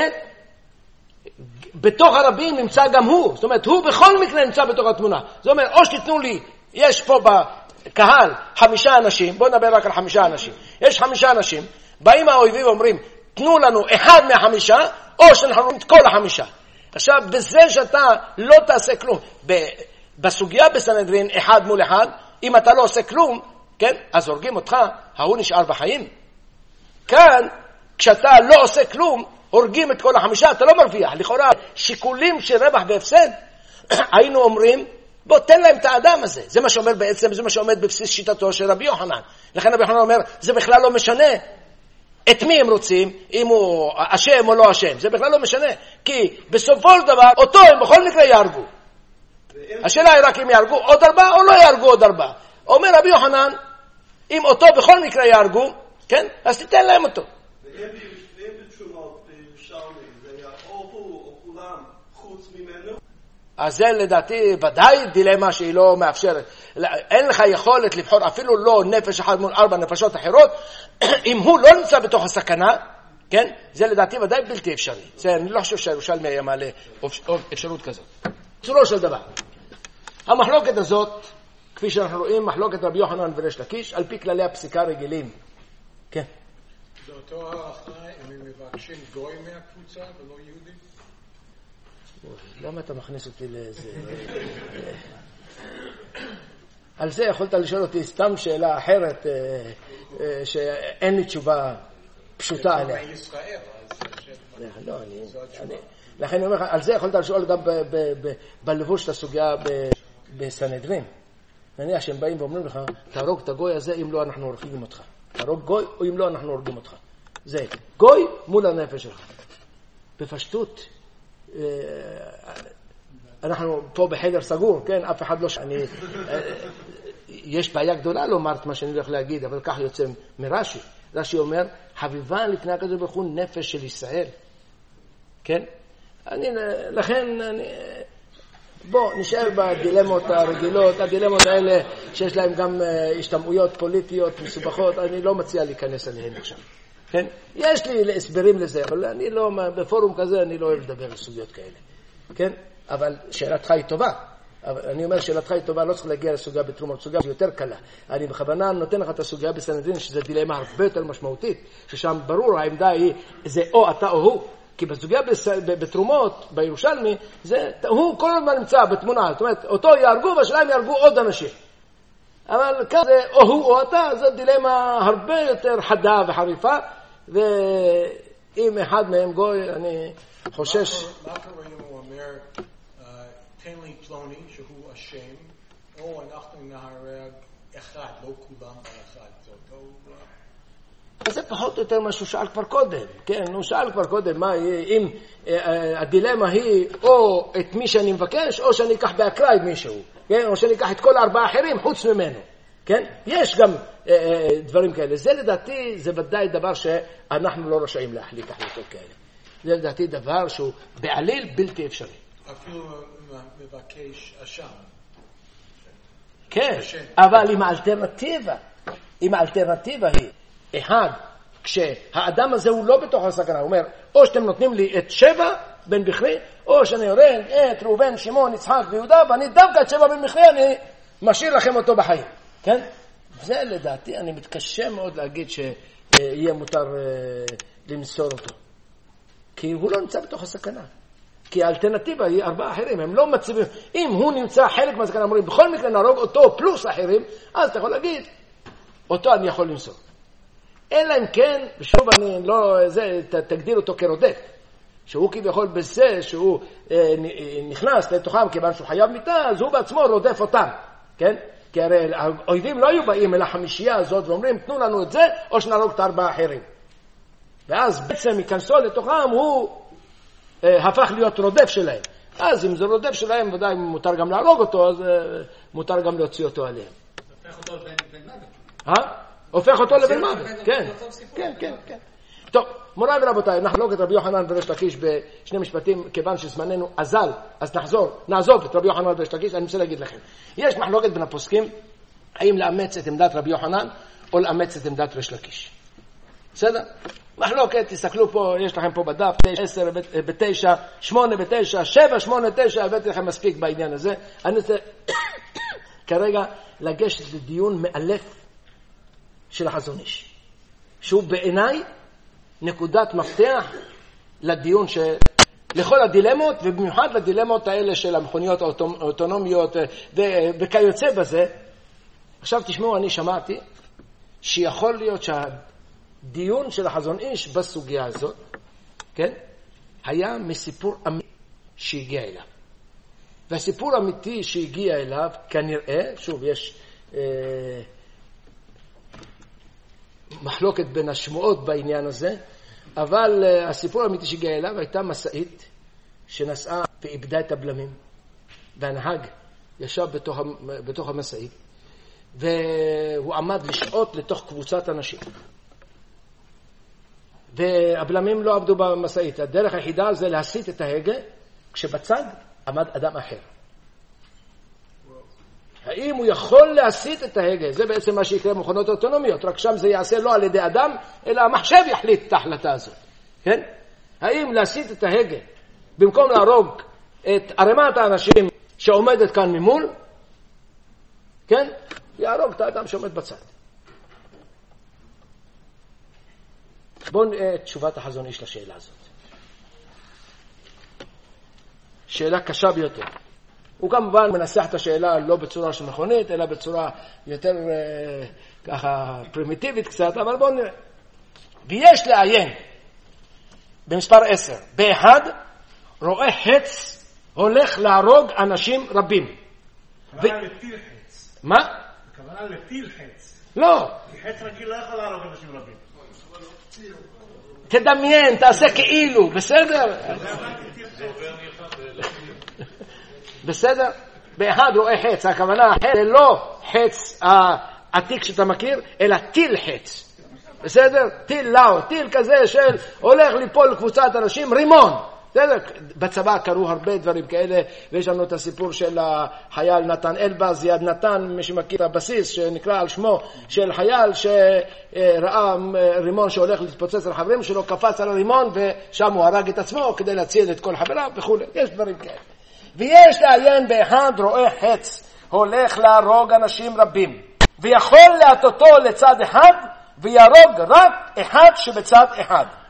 A: בתוך הרבים נמצא גם הוא, זאת אומרת, הוא בכל מקרה נמצא בתוך התמונה. זאת אומרת, או שתיתנו לי, יש פה בקהל 5 אנשים, בואו נדבר רק על 5 אנשים. יש 5 אנשים, באים האויבים ואומרים, תנו לנו 1 מה5, או שאנחנו רואים את כל 5. עכשיו, בזה שאתה לא תעשה כלום, בסוגיה בסנהדרין 1 מול 1, אם אתה לא עושה כלום, כן, אז הורגים אותך, ההוא נשאר בחיים. כאן, כשאתה לא עושה כלום, הורגים את כל 5, אתה לא מרוויח. לכאורה, שיקולים של רווח והפסד, היינו אומרים, בוא תן להם את האדם הזה. זה מה שאומר בעצם, זה מה שעומד בבסיס שיטתו של רבי יוחנן. לכן רבי יוחנן אומר, זה בכלל לא משנה את מי הם רוצים, אם הוא אשם או לא אשם. זה בכלל לא משנה. כי בסופו של דבר, אותו הם בכל מקרה יהרגו. השאלה היא רק אם יהרגו עוד 4 או לא יהרגו עוד 4. אומר רבי יוחנן, אם אותו בכל מקרה יהרגו, כן? אז תיתן להם אותו. אז זה לדעתי ודאי דילמה שהיא לא מאפשרת. אין לך יכולת לבחור אפילו לא נפש אחד מול 4 נפשות אחרות, אם הוא לא נמצא בתוך הסכנה, כן? זה לדעתי ודאי בלתי אפשרי. זה, אני לא חושב שהירושלמי היה מעלה אפשרות כזאת. צורו של דבר. המחלוקת הזאת, כפי שאנחנו רואים, מחלוקת רבי יוחנן וריש לקיש, על פי כללי הפסיקה רגילים. כן.
E: זה אותו התנאי, הם מבקשים גוי מהקבוצה ולא יהודים?
A: למה אתה מכניס אותי לאיזה... על זה יכולת לשאול אותי סתם שאלה אחרת, שאין לי תשובה פשוטה עליה. לא, לכן אני אומר לך, על זה יכולת לשאול גם בלבוש של הסוגיה בסנהדרין. נניח שהם באים ואומרים לך, תהרוג את הגוי הזה אם לא אנחנו הורגים אותך. תהרוג גוי או אם לא אנחנו הורגים אותך. זה גוי מול הנפש שלך. בפשטות, אנחנו פה בחדר סגור, כן? אף אחד לא... יש בעיה גדולה לומר את מה שאני הולך להגיד, אבל כך יוצא מרש"י. רש"י אומר, חביבה לפני הקדוש ברוך הוא נפש של ישראל. כן? לכן, בוא, נשאר בדילמות הרגילות, הדילמות האלה שיש להם גם השתמעויות פוליטיות מסובכות, אני לא מציע להיכנס עליהן עכשיו. כן? יש לי הסברים לזה, אבל אני לא, בפורום כזה אני לא אוהב לדבר על סוגיות כאלה. כן? אבל שאלתך היא טובה. אני אומר שאלתך היא טובה, לא צריך להגיע לסוגיה בתרומות, סוגיה יותר קלה. אני בכוונה נותן לך את הסוגיה בסנהדרין, שזה דילמה הרבה יותר משמעותית, ששם ברור העמדה היא, זה או אתה או הוא. כי בסוגיה בתרומות, בירושלמי, הוא כל הזמן נמצא בתמונה. זאת אומרת, אותו יהרגו, והשאלה אם יהרגו עוד אנשים. אבל כאן זה או הוא או אתה, זו דילמה הרבה יותר חדה וחריפה, ואם אחד מהם גוי, אני חושש...
E: מה קורה אם הוא אומר, תן לי פלוני שהוא אשם, או אנחנו נהרג אחד, לא כולם באחד.
A: אז זה פחות או יותר מה שהוא שאל כבר קודם, כן? הוא שאל כבר קודם, מה אם הדילמה היא או את מי שאני מבקש, או שאני אקח באקראי מישהו, כן? או שאני אקח את כל 4 אחרים חוץ ממנו, כן? יש גם דברים כאלה. זה לדעתי, זה ודאי דבר שאנחנו לא רשאים להחליט החלטות כאלה. זה לדעתי דבר שהוא בעליל בלתי אפשרי.
E: אפילו מבקש אשם.
A: כן, אבל אם האלטרנטיבה היא, אחד, כשהאדם הזה הוא לא בתוך הסכנה, הוא אומר, או שאתם נותנים לי את 7 בן בכרי, או שאני הורג את ראובן, שמעון, יצחק ויהודה, ואני דווקא את 7 בן בכרי, אני משאיר לכם אותו בחיים. כן? זה לדעתי, אני מתקשה מאוד להגיד שיהיה מותר למסור אותו. כי הוא לא נמצא בתוך הסכנה. כי האלטרנטיבה היא 4 אחרים, הם לא מציבים. אם הוא נמצא חלק מהסכנה, אומרים, בכל מקרה נהרוג אותו פלוס אחרים, אז אתה יכול להגיד, אותו אני יכול למסור. אלא אם כן, ושוב אני לא, תגדיר אותו כרודף, שהוא כביכול בזה שהוא נכנס לתוכם כיוון שהוא חייב מיתה, אז הוא בעצמו רודף אותם, כן? כי הרי האויבים לא היו באים אל החמישייה הזאת ואומרים, תנו לנו את זה, או שנהרוג את 4 אחרים. ואז בעצם יכנסו לתוכם, הוא הפך להיות רודף שלהם. אז אם זה רודף שלהם, ודאי מותר גם להרוג אותו, אז מותר גם להוציא אותו עליהם.
F: הופך אותו לבן מוות.
A: הופך אותו לבן מוות, כן. כן, כן, כן. טוב, מוריי ורבותיי, נחלוק את רבי יוחנן וריש לקיש בשני משפטים, כיוון שזמננו אזל, אז נעזוב את רבי יוחנן וריש לקיש. אני רוצה להגיד לכם, יש מחלוקת בין הפוסקים, האם לאמץ את עמדת רבי יוחנן, או לאמץ את עמדת ריש לקיש. בסדר? מחלוקת, תסתכלו פה, יש לכם פה בדף, 10 ב-9, 8 ב-9, 7, 8, 9, הבאתי לכם מספיק בעניין הזה. אני רוצה כרגע לגשת לדיון מאלף של החזון איש, שהוא בעיניי נקודת מפתח לדיון לכל הדילמות, ובמיוחד לדילמות האלה של המכוניות האוטונומיות וכיוצא בזה. עכשיו תשמעו, אני שמעתי שיכול להיות שהדיון של החזון איש בסוגיה הזאת, כן, היה מסיפור אמיתי שהגיע אליו. והסיפור האמיתי שהגיע אליו, כנראה, שוב, יש מחלוקת בין השמועות בעניין הזה, אבל הסיפור האמיתי שהגיע אליו הייתה מסעית שנסעה ואיבדה את הבלמים, והנהג ישב בתוך המסעית, והוא עמד לשעות לתוך קבוצת אנשים, והבלמים לא עבדו במסעית. הדרך היחידה זה להסיט את ההגה, כשבצד עמד אדם אחר. האם הוא יכול להסיט את ההגה? זה בעצם מה שיקרה במכונות אוטונומיות, רק שם זה יעשה לא על ידי אדם, אלא המחשב יחליט את ההחלטה הזאת. כן? האם להסיט את ההגה במקום להרוג את ערימת האנשים שעומדת כאן ממול, כן? יהרוג את האדם שעומד בצד. בואו נראה את תשובת החזון איש לשאלה הזאת. שאלה קשה ביותר. הוא כמובן מנסח את השאלה לא בצורה של מכונית, אלא בצורה יותר ככה פרימיטיבית קצת, אבל בואו נראה. ויש לעיין במספר 10, באחד רואה חץ הולך להרוג אנשים רבים.
D: הכוונה לטיל חץ.
A: מה?
D: הכוונה לטיל חץ.
A: לא.
D: כי חץ רגיל לא יכול להרוג אנשים רבים.
A: תדמיין, תעשה כאילו, בסדר? בסדר? באחד רואה חץ, הכוונה חץ זה לא חץ העתיק שאתה מכיר, אלא טיל חץ. בסדר? טיל לאו, טיל כזה של הולך ליפול לקבוצת אנשים, רימון. בסדר? בצבא קרו הרבה דברים כאלה, ויש לנו את הסיפור של החייל נתן אלבז, יד נתן, מי שמכיר את הבסיס שנקרא על שמו של חייל שראה רימון שהולך להתפוצץ על חברים שלו, קפץ על הרימון ושם הוא הרג את עצמו כדי להציל את כל חבריו וכו'. יש דברים כאלה. ויש לעיין באחד רואה חץ הולך להרוג אנשים רבים, ויכול להטוטו לצד אחד וירוג רק אחד שבצד אחד.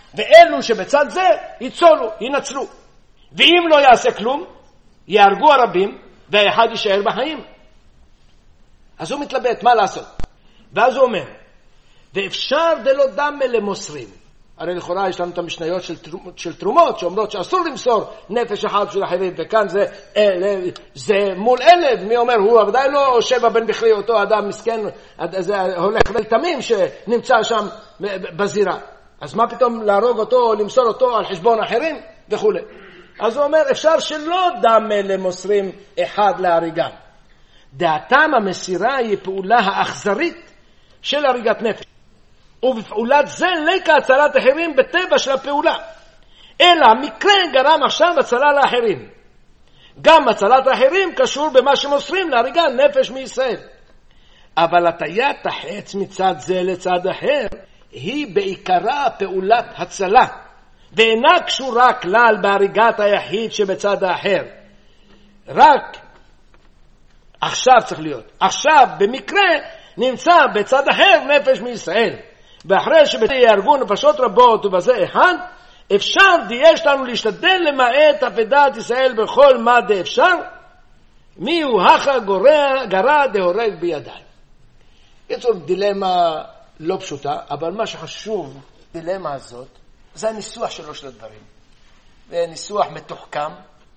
A: ואלו שבצד זה יצולו, ינצלו. ואם לא יעשה כלום, יהרגו הרבים, והאחד יישאר בחיים. אז הוא מתלבט מה לעשות. ואז הוא אומר, ואפשר דלא דמה למוסרים. הרי לכאורה יש לנו את המשניות של תרומות, שאומרות שאסור למסור נפש אחד של אחרים, וכאן זה מול אלף. מי אומר? הוא ודאי לא שבע בן בכרי, אותו אדם מסכן, זה הולך ולתמים שנמצא שם בזירה. אז מה פתאום להרוג אותו או למסור אותו על חשבון אחרים וכו'. אז הוא אומר, אפשר שלא דמה למוסרים אחד להריגה. דעתם המסירה היא פעולה האכזרית של הריגת נפש. ובפעולת זה ליקה הצלת אחרים בטבע של הפעולה. אלא המקרה גרם עכשיו הצלה לאחרים. גם הצלת האחרים קשור במה שמוסרים להריגה נפש מישראל. אבל הטיית החץ מצד זה לצד אחר היא בעיקרה פעולת הצלה, ואינה קשורה כלל בהריגת היחיד שבצד האחר. רק עכשיו צריך להיות. עכשיו במקרה נמצא בצד אחר נפש מישראל. ואחרי שבזה יהרגו נפשות רבות ובזה אחד, אפשר יש לנו להשתדל למעט הפדת ישראל בכל מה דה אפשר, מי הוא הכא גרע דהורג בידיים. יצור דילמה לא פשוטה, אבל מה שחשוב דילמה הזאת זה הניסוח שלו של הדברים. זה ניסוח מתוחכם,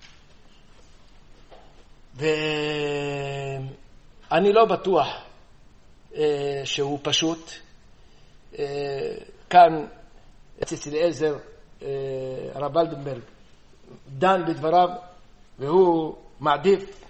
A: ואני לא בטוח שהוא פשוט. כאן אצל אליעזר הרב ולדנברג דן בדבריו, והוא מעדיף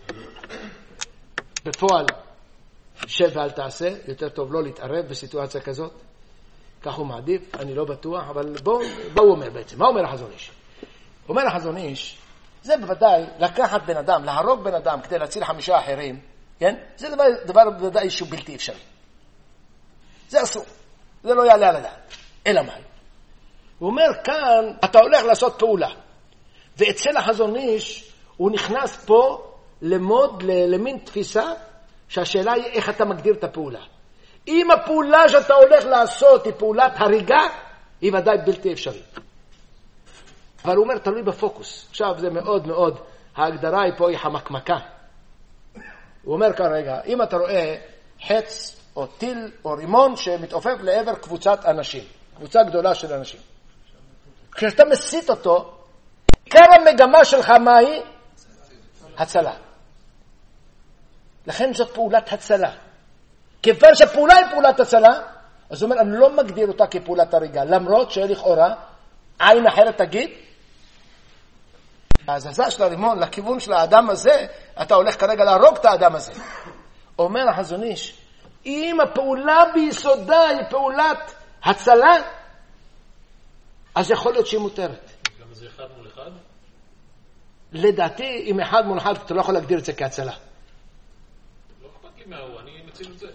A: בפועל שב ואל תעשה, יותר טוב לא להתערב בסיטואציה כזאת. כך הוא מעדיף, אני לא בטוח, אבל בואו הוא אומר בעצם. מה אומר החזון איש? אומר החזון איש, זה בוודאי לקחת בן אדם, להרוג בן אדם כדי להציל 5 אחרים, כן? זה דבר בוודאי שהוא בלתי אפשרי. זה אסור. זה לא יעלה על הדעת. אלא מה? הוא אומר כאן, אתה הולך לעשות פעולה. ואצל החזון איש, הוא נכנס פה למין תפיסה, שהשאלה היא איך אתה מגדיר את הפעולה. אם הפעולה שאתה הולך לעשות היא פעולת הריגה, היא ודאי בלתי אפשרית. אבל הוא אומר, תלוי בפוקוס. עכשיו זה מאוד מאוד, ההגדרה היא פה היא חמקמקה. הוא אומר כרגע, אם אתה רואה חץ או טיל או רימון שמתעופף לעבר קבוצת אנשים, קבוצה גדולה של אנשים. כשאתה מסית אותו, עיקר המגמה שלך מה היא? הצלה. לכן זאת פעולת הצלה. כיוון שהפעולה היא פעולת הצלה, אז הוא אומר, אני לא מגדיר אותה כפעולת הריגה, למרות שלכאורה עין אחרת תגיד, ההזזה של הרימון לכיוון של האדם הזה, אתה הולך כרגע להרוג את האדם הזה. אומר החזון איש, אם הפעולה ביסודה היא פעולת הצלה, אז יכול להיות שהיא מותרת.
B: גם זה אחד מול אחד?
A: לדעתי, אם אחד מול אחד, אתה לא יכול להגדיר את זה כהצלה.
B: לא אכפת לי מהוא, אני מציל את זה.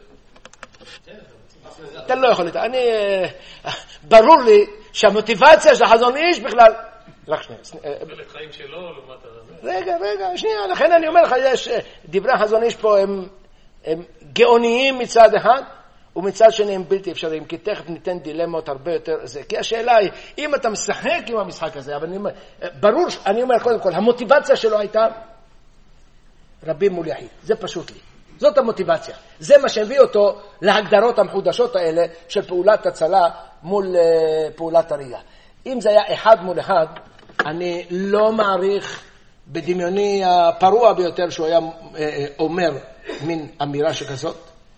A: אתה לא יכול לתת. ברור לי שהמוטיבציה של החזון איש בכלל... רק שנייה.
B: מלך חיים שלו, לעומת...
A: רגע, שנייה. לכן אני אומר לך, יש דברי החזון איש פה הם גאוניים מצד אחד, ומצד שני הם בלתי אפשריים, כי תכף ניתן דילמות הרבה יותר זה. כי השאלה היא, אם אתה משחק עם המשחק הזה, אבל ברור, אני אומר קודם כל, המוטיבציה שלו הייתה רבים מול יחיד. זה פשוט לי. זאת המוטיבציה. זה מה שהביא אותו להגדרות המחודשות האלה של פעולת הצלה מול פעולת הריגה. אם זה היה אחד מול אחד, אני לא מעריך בדמיוני הפרוע ביותר שהוא היה אומר מין אמירה שכזאת.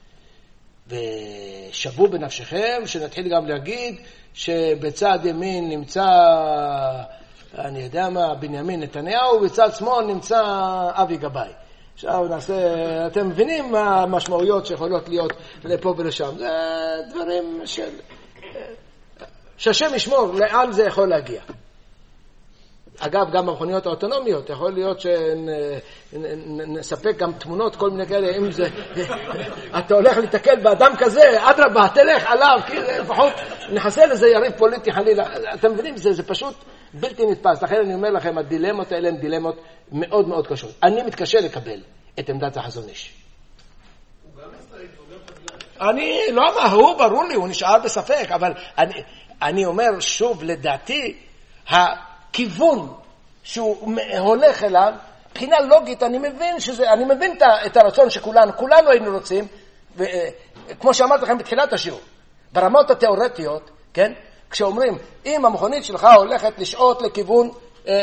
A: ושבו בנפשכם שנתחיל גם להגיד שבצד ימין נמצא, אני יודע מה, בנימין נתניהו, ובצד שמאל נמצא אבי גבאי. עכשיו נעשה, אתם מבינים מה המשמעויות שיכולות להיות לפה ולשם. זה דברים שהשם ישמור, לאן זה יכול להגיע. אגב, גם במכוניות האוטונומיות, יכול להיות שנספק גם תמונות, כל מיני כאלה, אם זה, אתה הולך להתקל באדם כזה, אדרבה, תלך עליו, כי לפחות נחסה לזה יריב פוליטי חלילה. אתם מבינים, זה פשוט בלתי נתפס. לכן אני אומר לכם, הדילמות האלה הן דילמות מאוד מאוד קשות. אני מתקשה לקבל את עמדת החזון איש.
D: הוא גם מסתייג, הוא גם חדלן.
A: אני, לא מה, הוא ברור לי, הוא נשאר בספק, אבל אני אומר שוב, לדעתי, הכיוון שהוא הולך אליו, מבחינה לוגית, אני מבין את הרצון שכולנו היינו רוצים, וכמו שאמרתי לכם בתחילת השיעור, ברמות התיאורטיות, כן? כשאומרים, אם המכונית שלך הולכת לשעות לכיוון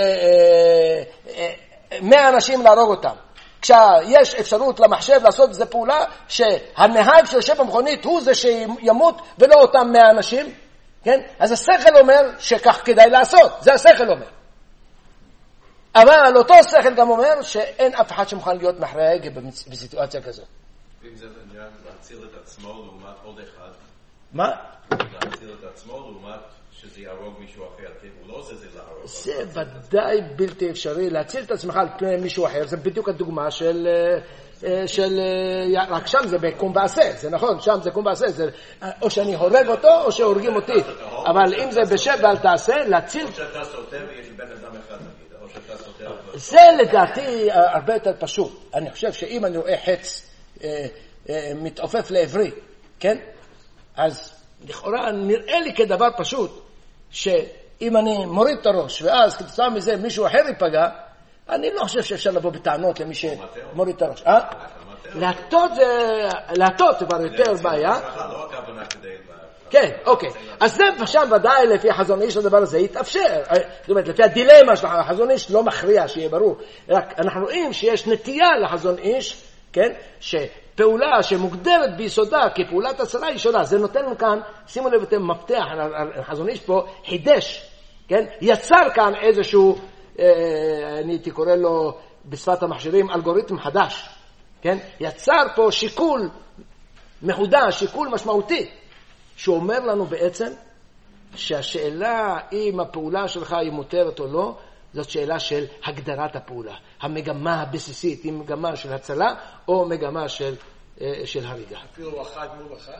A: 100 אנשים להרוג אותם, כשיש אפשרות למחשב לעשות איזו פעולה שהנהג שיושב במכונית הוא זה שימות ולא אותם 100 אנשים, כן? אז השכל אומר שכך כדאי לעשות, זה השכל אומר. אבל אותו שכל גם אומר שאין אף אחד שמוכן להיות מאחורי ההגה בסיטואציה כזאת.
C: ואם זה להציל את עצמו לעומת עוד אחד?
A: מה?
C: להציל את עצמו לעומת שזה יהרוג מישהו אחר, כי הוא לא עושה זה להרוג.
A: זה ודאי בלתי אפשרי. להציל את עצמך על פני מישהו אחר, זה בדיוק הדוגמה של רק שם זה בקום ועשה, זה נכון, שם זה קום ועשה, זה או שאני הורג אותו או שהורגים אותי, אבל אם זה בשב ואל תעשה, להציל...
C: או שאתה סותר ויש בן אדם אחד נגיד, או שאתה סותר...
A: זה לדעתי הרבה יותר פשוט. אני חושב שאם אני רואה חץ מתעופף לעברי, כן? אז לכאורה נראה לי כדבר פשוט, שאם אני מוריד את הראש, ואז כתוצאה מזה מישהו אחר ייפגע, אני לא חושב שאפשר לבוא בטענות למי שמוריד את הראש. להטות זה כבר יותר בעיה. כן, אוקיי. אז זה שם ודאי לפי החזון איש הדבר הזה יתאפשר. זאת אומרת, לפי הדילמה של החזון איש לא מכריע, שיהיה ברור. רק אנחנו רואים שיש נטייה לחזון איש, כן? שפעולה שמוגדרת ביסודה כפעולת הצלה היא שונה. זה נותן לנו כאן, שימו לב אתם מפתח, החזון איש פה חידש, כן? יצר כאן איזשהו, אני הייתי קורא לו בשפת המחשבים אלגוריתם חדש, כן? יצר פה שיקול מחודש, שיקול משמעותי, שאומר לנו בעצם שהשאלה אם הפעולה שלך היא מותרת או לא, זאת שאלה של הגדרת הפעולה. המגמה הבסיסית היא מגמה של הצלה או מגמה של הריגה.
E: אפילו אחד מול אחד?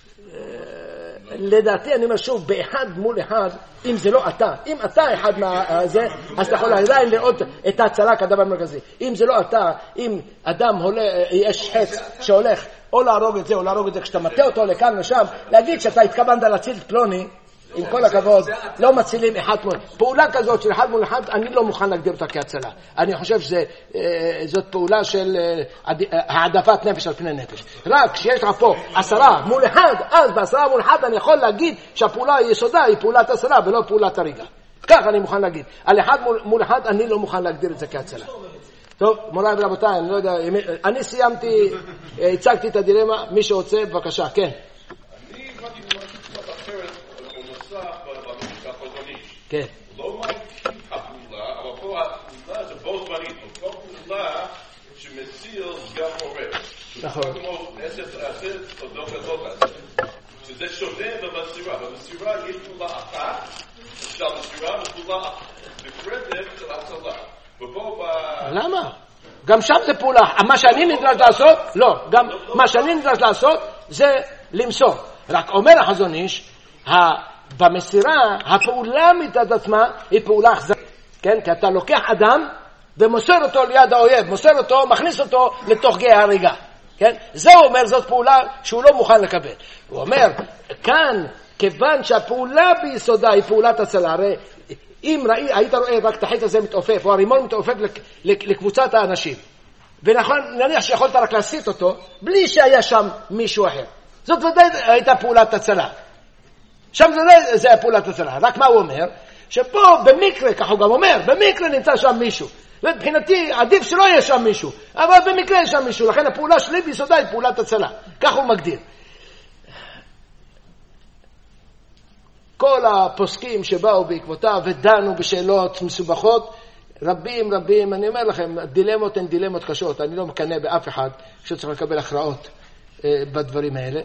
A: לדעתי אני אומר שוב, באחד מול אחד, אם זה לא אתה, אם אתה אחד מהזה, אז אתה יכול עדיין לראות את ההצלה כדבר מרכזי. אם זה לא אתה, אם אדם יש חץ שהולך או להרוג את זה או להרוג את זה, כשאתה מטה אותו לכאן ושם, להגיד שאתה התכוונת להציל את פלוני, עם כל הכבוד, לא מצילים אחד מול. פעולה כזאת של אחד מול אחד, אני לא מוכן להגדיר אותה כהצלה. אני חושב שזאת פעולה של העדפת נפש על פני נפש. רק כשיש לך פה 10 מול 1, אז ב10 מול 1 אני יכול להגיד שהפעולה היסודה היא פעולת הצלה ולא פעולת הריגה. כך אני מוכן להגיד. על 1 מול 1 אני לא מוכן להגדיר את זה כהצלה. טוב, מוריי ורבותיי, אני לא יודע, אני סיימתי, הצגתי את הדילמה, מי שרוצה, בבקשה, כן.
B: אני הבנתי קצת אחרת, הוא נוסף במשפט החזוניש.
A: כן.
B: לא מהי הפעולה, אבל פה הפעולה זה בו זמנית, כל פעולה שמציל גם עורר.
A: נכון.
B: כמו נעשית תודות כזאת, שזה שונה במסירה. במסירה יש פעולה אחת, של מסירה ופעולה נפרדת של הצלה.
A: למה? גם שם זה פעולה. מה שאני נדרש לעשות, לא. גם מה שאני נדרש לעשות זה למסור. רק אומר החזון איש, במסירה, הפעולה מצד עצמה היא פעולה אכזרית. כן? כי אתה לוקח אדם ומוסר אותו ליד האויב, מוסר אותו, מכניס אותו לתוך גיא ההריגה. כן? זה אומר, זאת פעולה שהוא לא מוכן לקבל. הוא אומר, כאן, כיוון שהפעולה ביסודה היא פעולת הצלה, הרי אם היית רואה רק את החץ הזה מתעופף, או הרימון מתעופף לקבוצת האנשים, ונכון, נניח שיכולת רק להסיט אותו, בלי שהיה שם מישהו אחר. זאת ודאי הייתה פעולת הצלה. שם זה פעולת הצלה. רק מה הוא אומר? שפה במקרה, כך הוא גם אומר, במקרה נמצא שם מישהו. ובחינתי עדיף שלא יהיה שם מישהו, אבל במקרה יש שם מישהו, לכן הפעולה שלי ביסודה היא פעולת הצלה. כך הוא מגדיר. כל הפוסקים שבאו בעקבותיו ודנו בשאלות מסובכות, רבים, אני אומר לכם, דילמות הן דילמות קשות, אני לא מקנא באף אחד שצריך לקבל הכרעות בדברים האלה.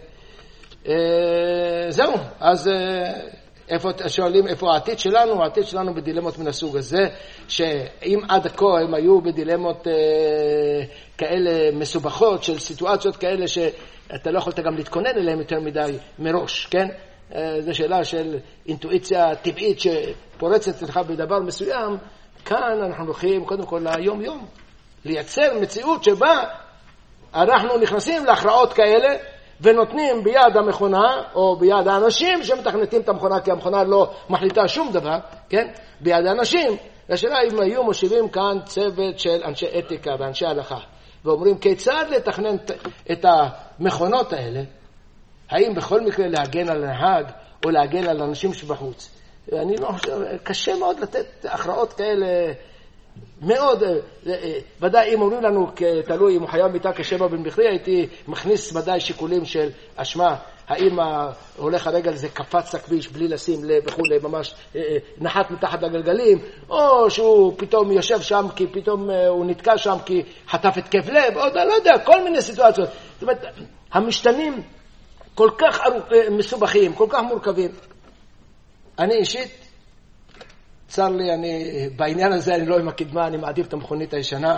A: זהו, אז שואלים איפה העתיד שלנו? העתיד שלנו בדילמות מן הסוג הזה, שאם עד כה הם היו בדילמות כאלה מסובכות, של סיטואציות כאלה שאתה לא יכולת גם להתכונן אליהם יותר מדי מראש, כן? זו שאלה של אינטואיציה טבעית שפורצת לך בדבר מסוים. כאן אנחנו הולכים קודם כל ליום-יום, לייצר מציאות שבה אנחנו נכנסים להכרעות כאלה, ונותנים ביד המכונה או ביד האנשים שמתכנתים את המכונה, כי המכונה לא מחליטה שום דבר, כן? ביד האנשים. השאלה אם היו מושיבים כאן צוות של אנשי אתיקה ואנשי הלכה ואומרים כיצד לתכנן את המכונות האלה, האם בכל מקרה להגן על הנהג או להגן על אנשים שבחוץ. אני לא חושב, קשה מאוד לתת הכרעות כאלה, מאוד, ודאי אם אומרים לנו, תלוי אם הוא חייב מיטה כשבע בן בכרי, הייתי מכניס ודאי שיקולים של אשמה, האם הולך הרגל זה קפץ לכביש בלי לשים לב וכו', ממש נחת מתחת לגלגלים, או שהוא פתאום יושב שם כי פתאום הוא נתקע שם כי חטף התקף לב, או לא יודע, כל מיני סיטואציות. זאת אומרת, המשתנים כל כך מסובכים, כל כך מורכבים. אני אישית, צר לי, בעניין הזה אני לא עם הקדמה, אני מעדיף את המכונית הישנה,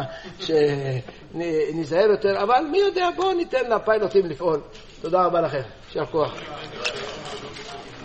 A: שנזהר יותר, אבל מי יודע, בואו ניתן לפיילוטים לפעול. תודה רבה לכם, יישר כוח.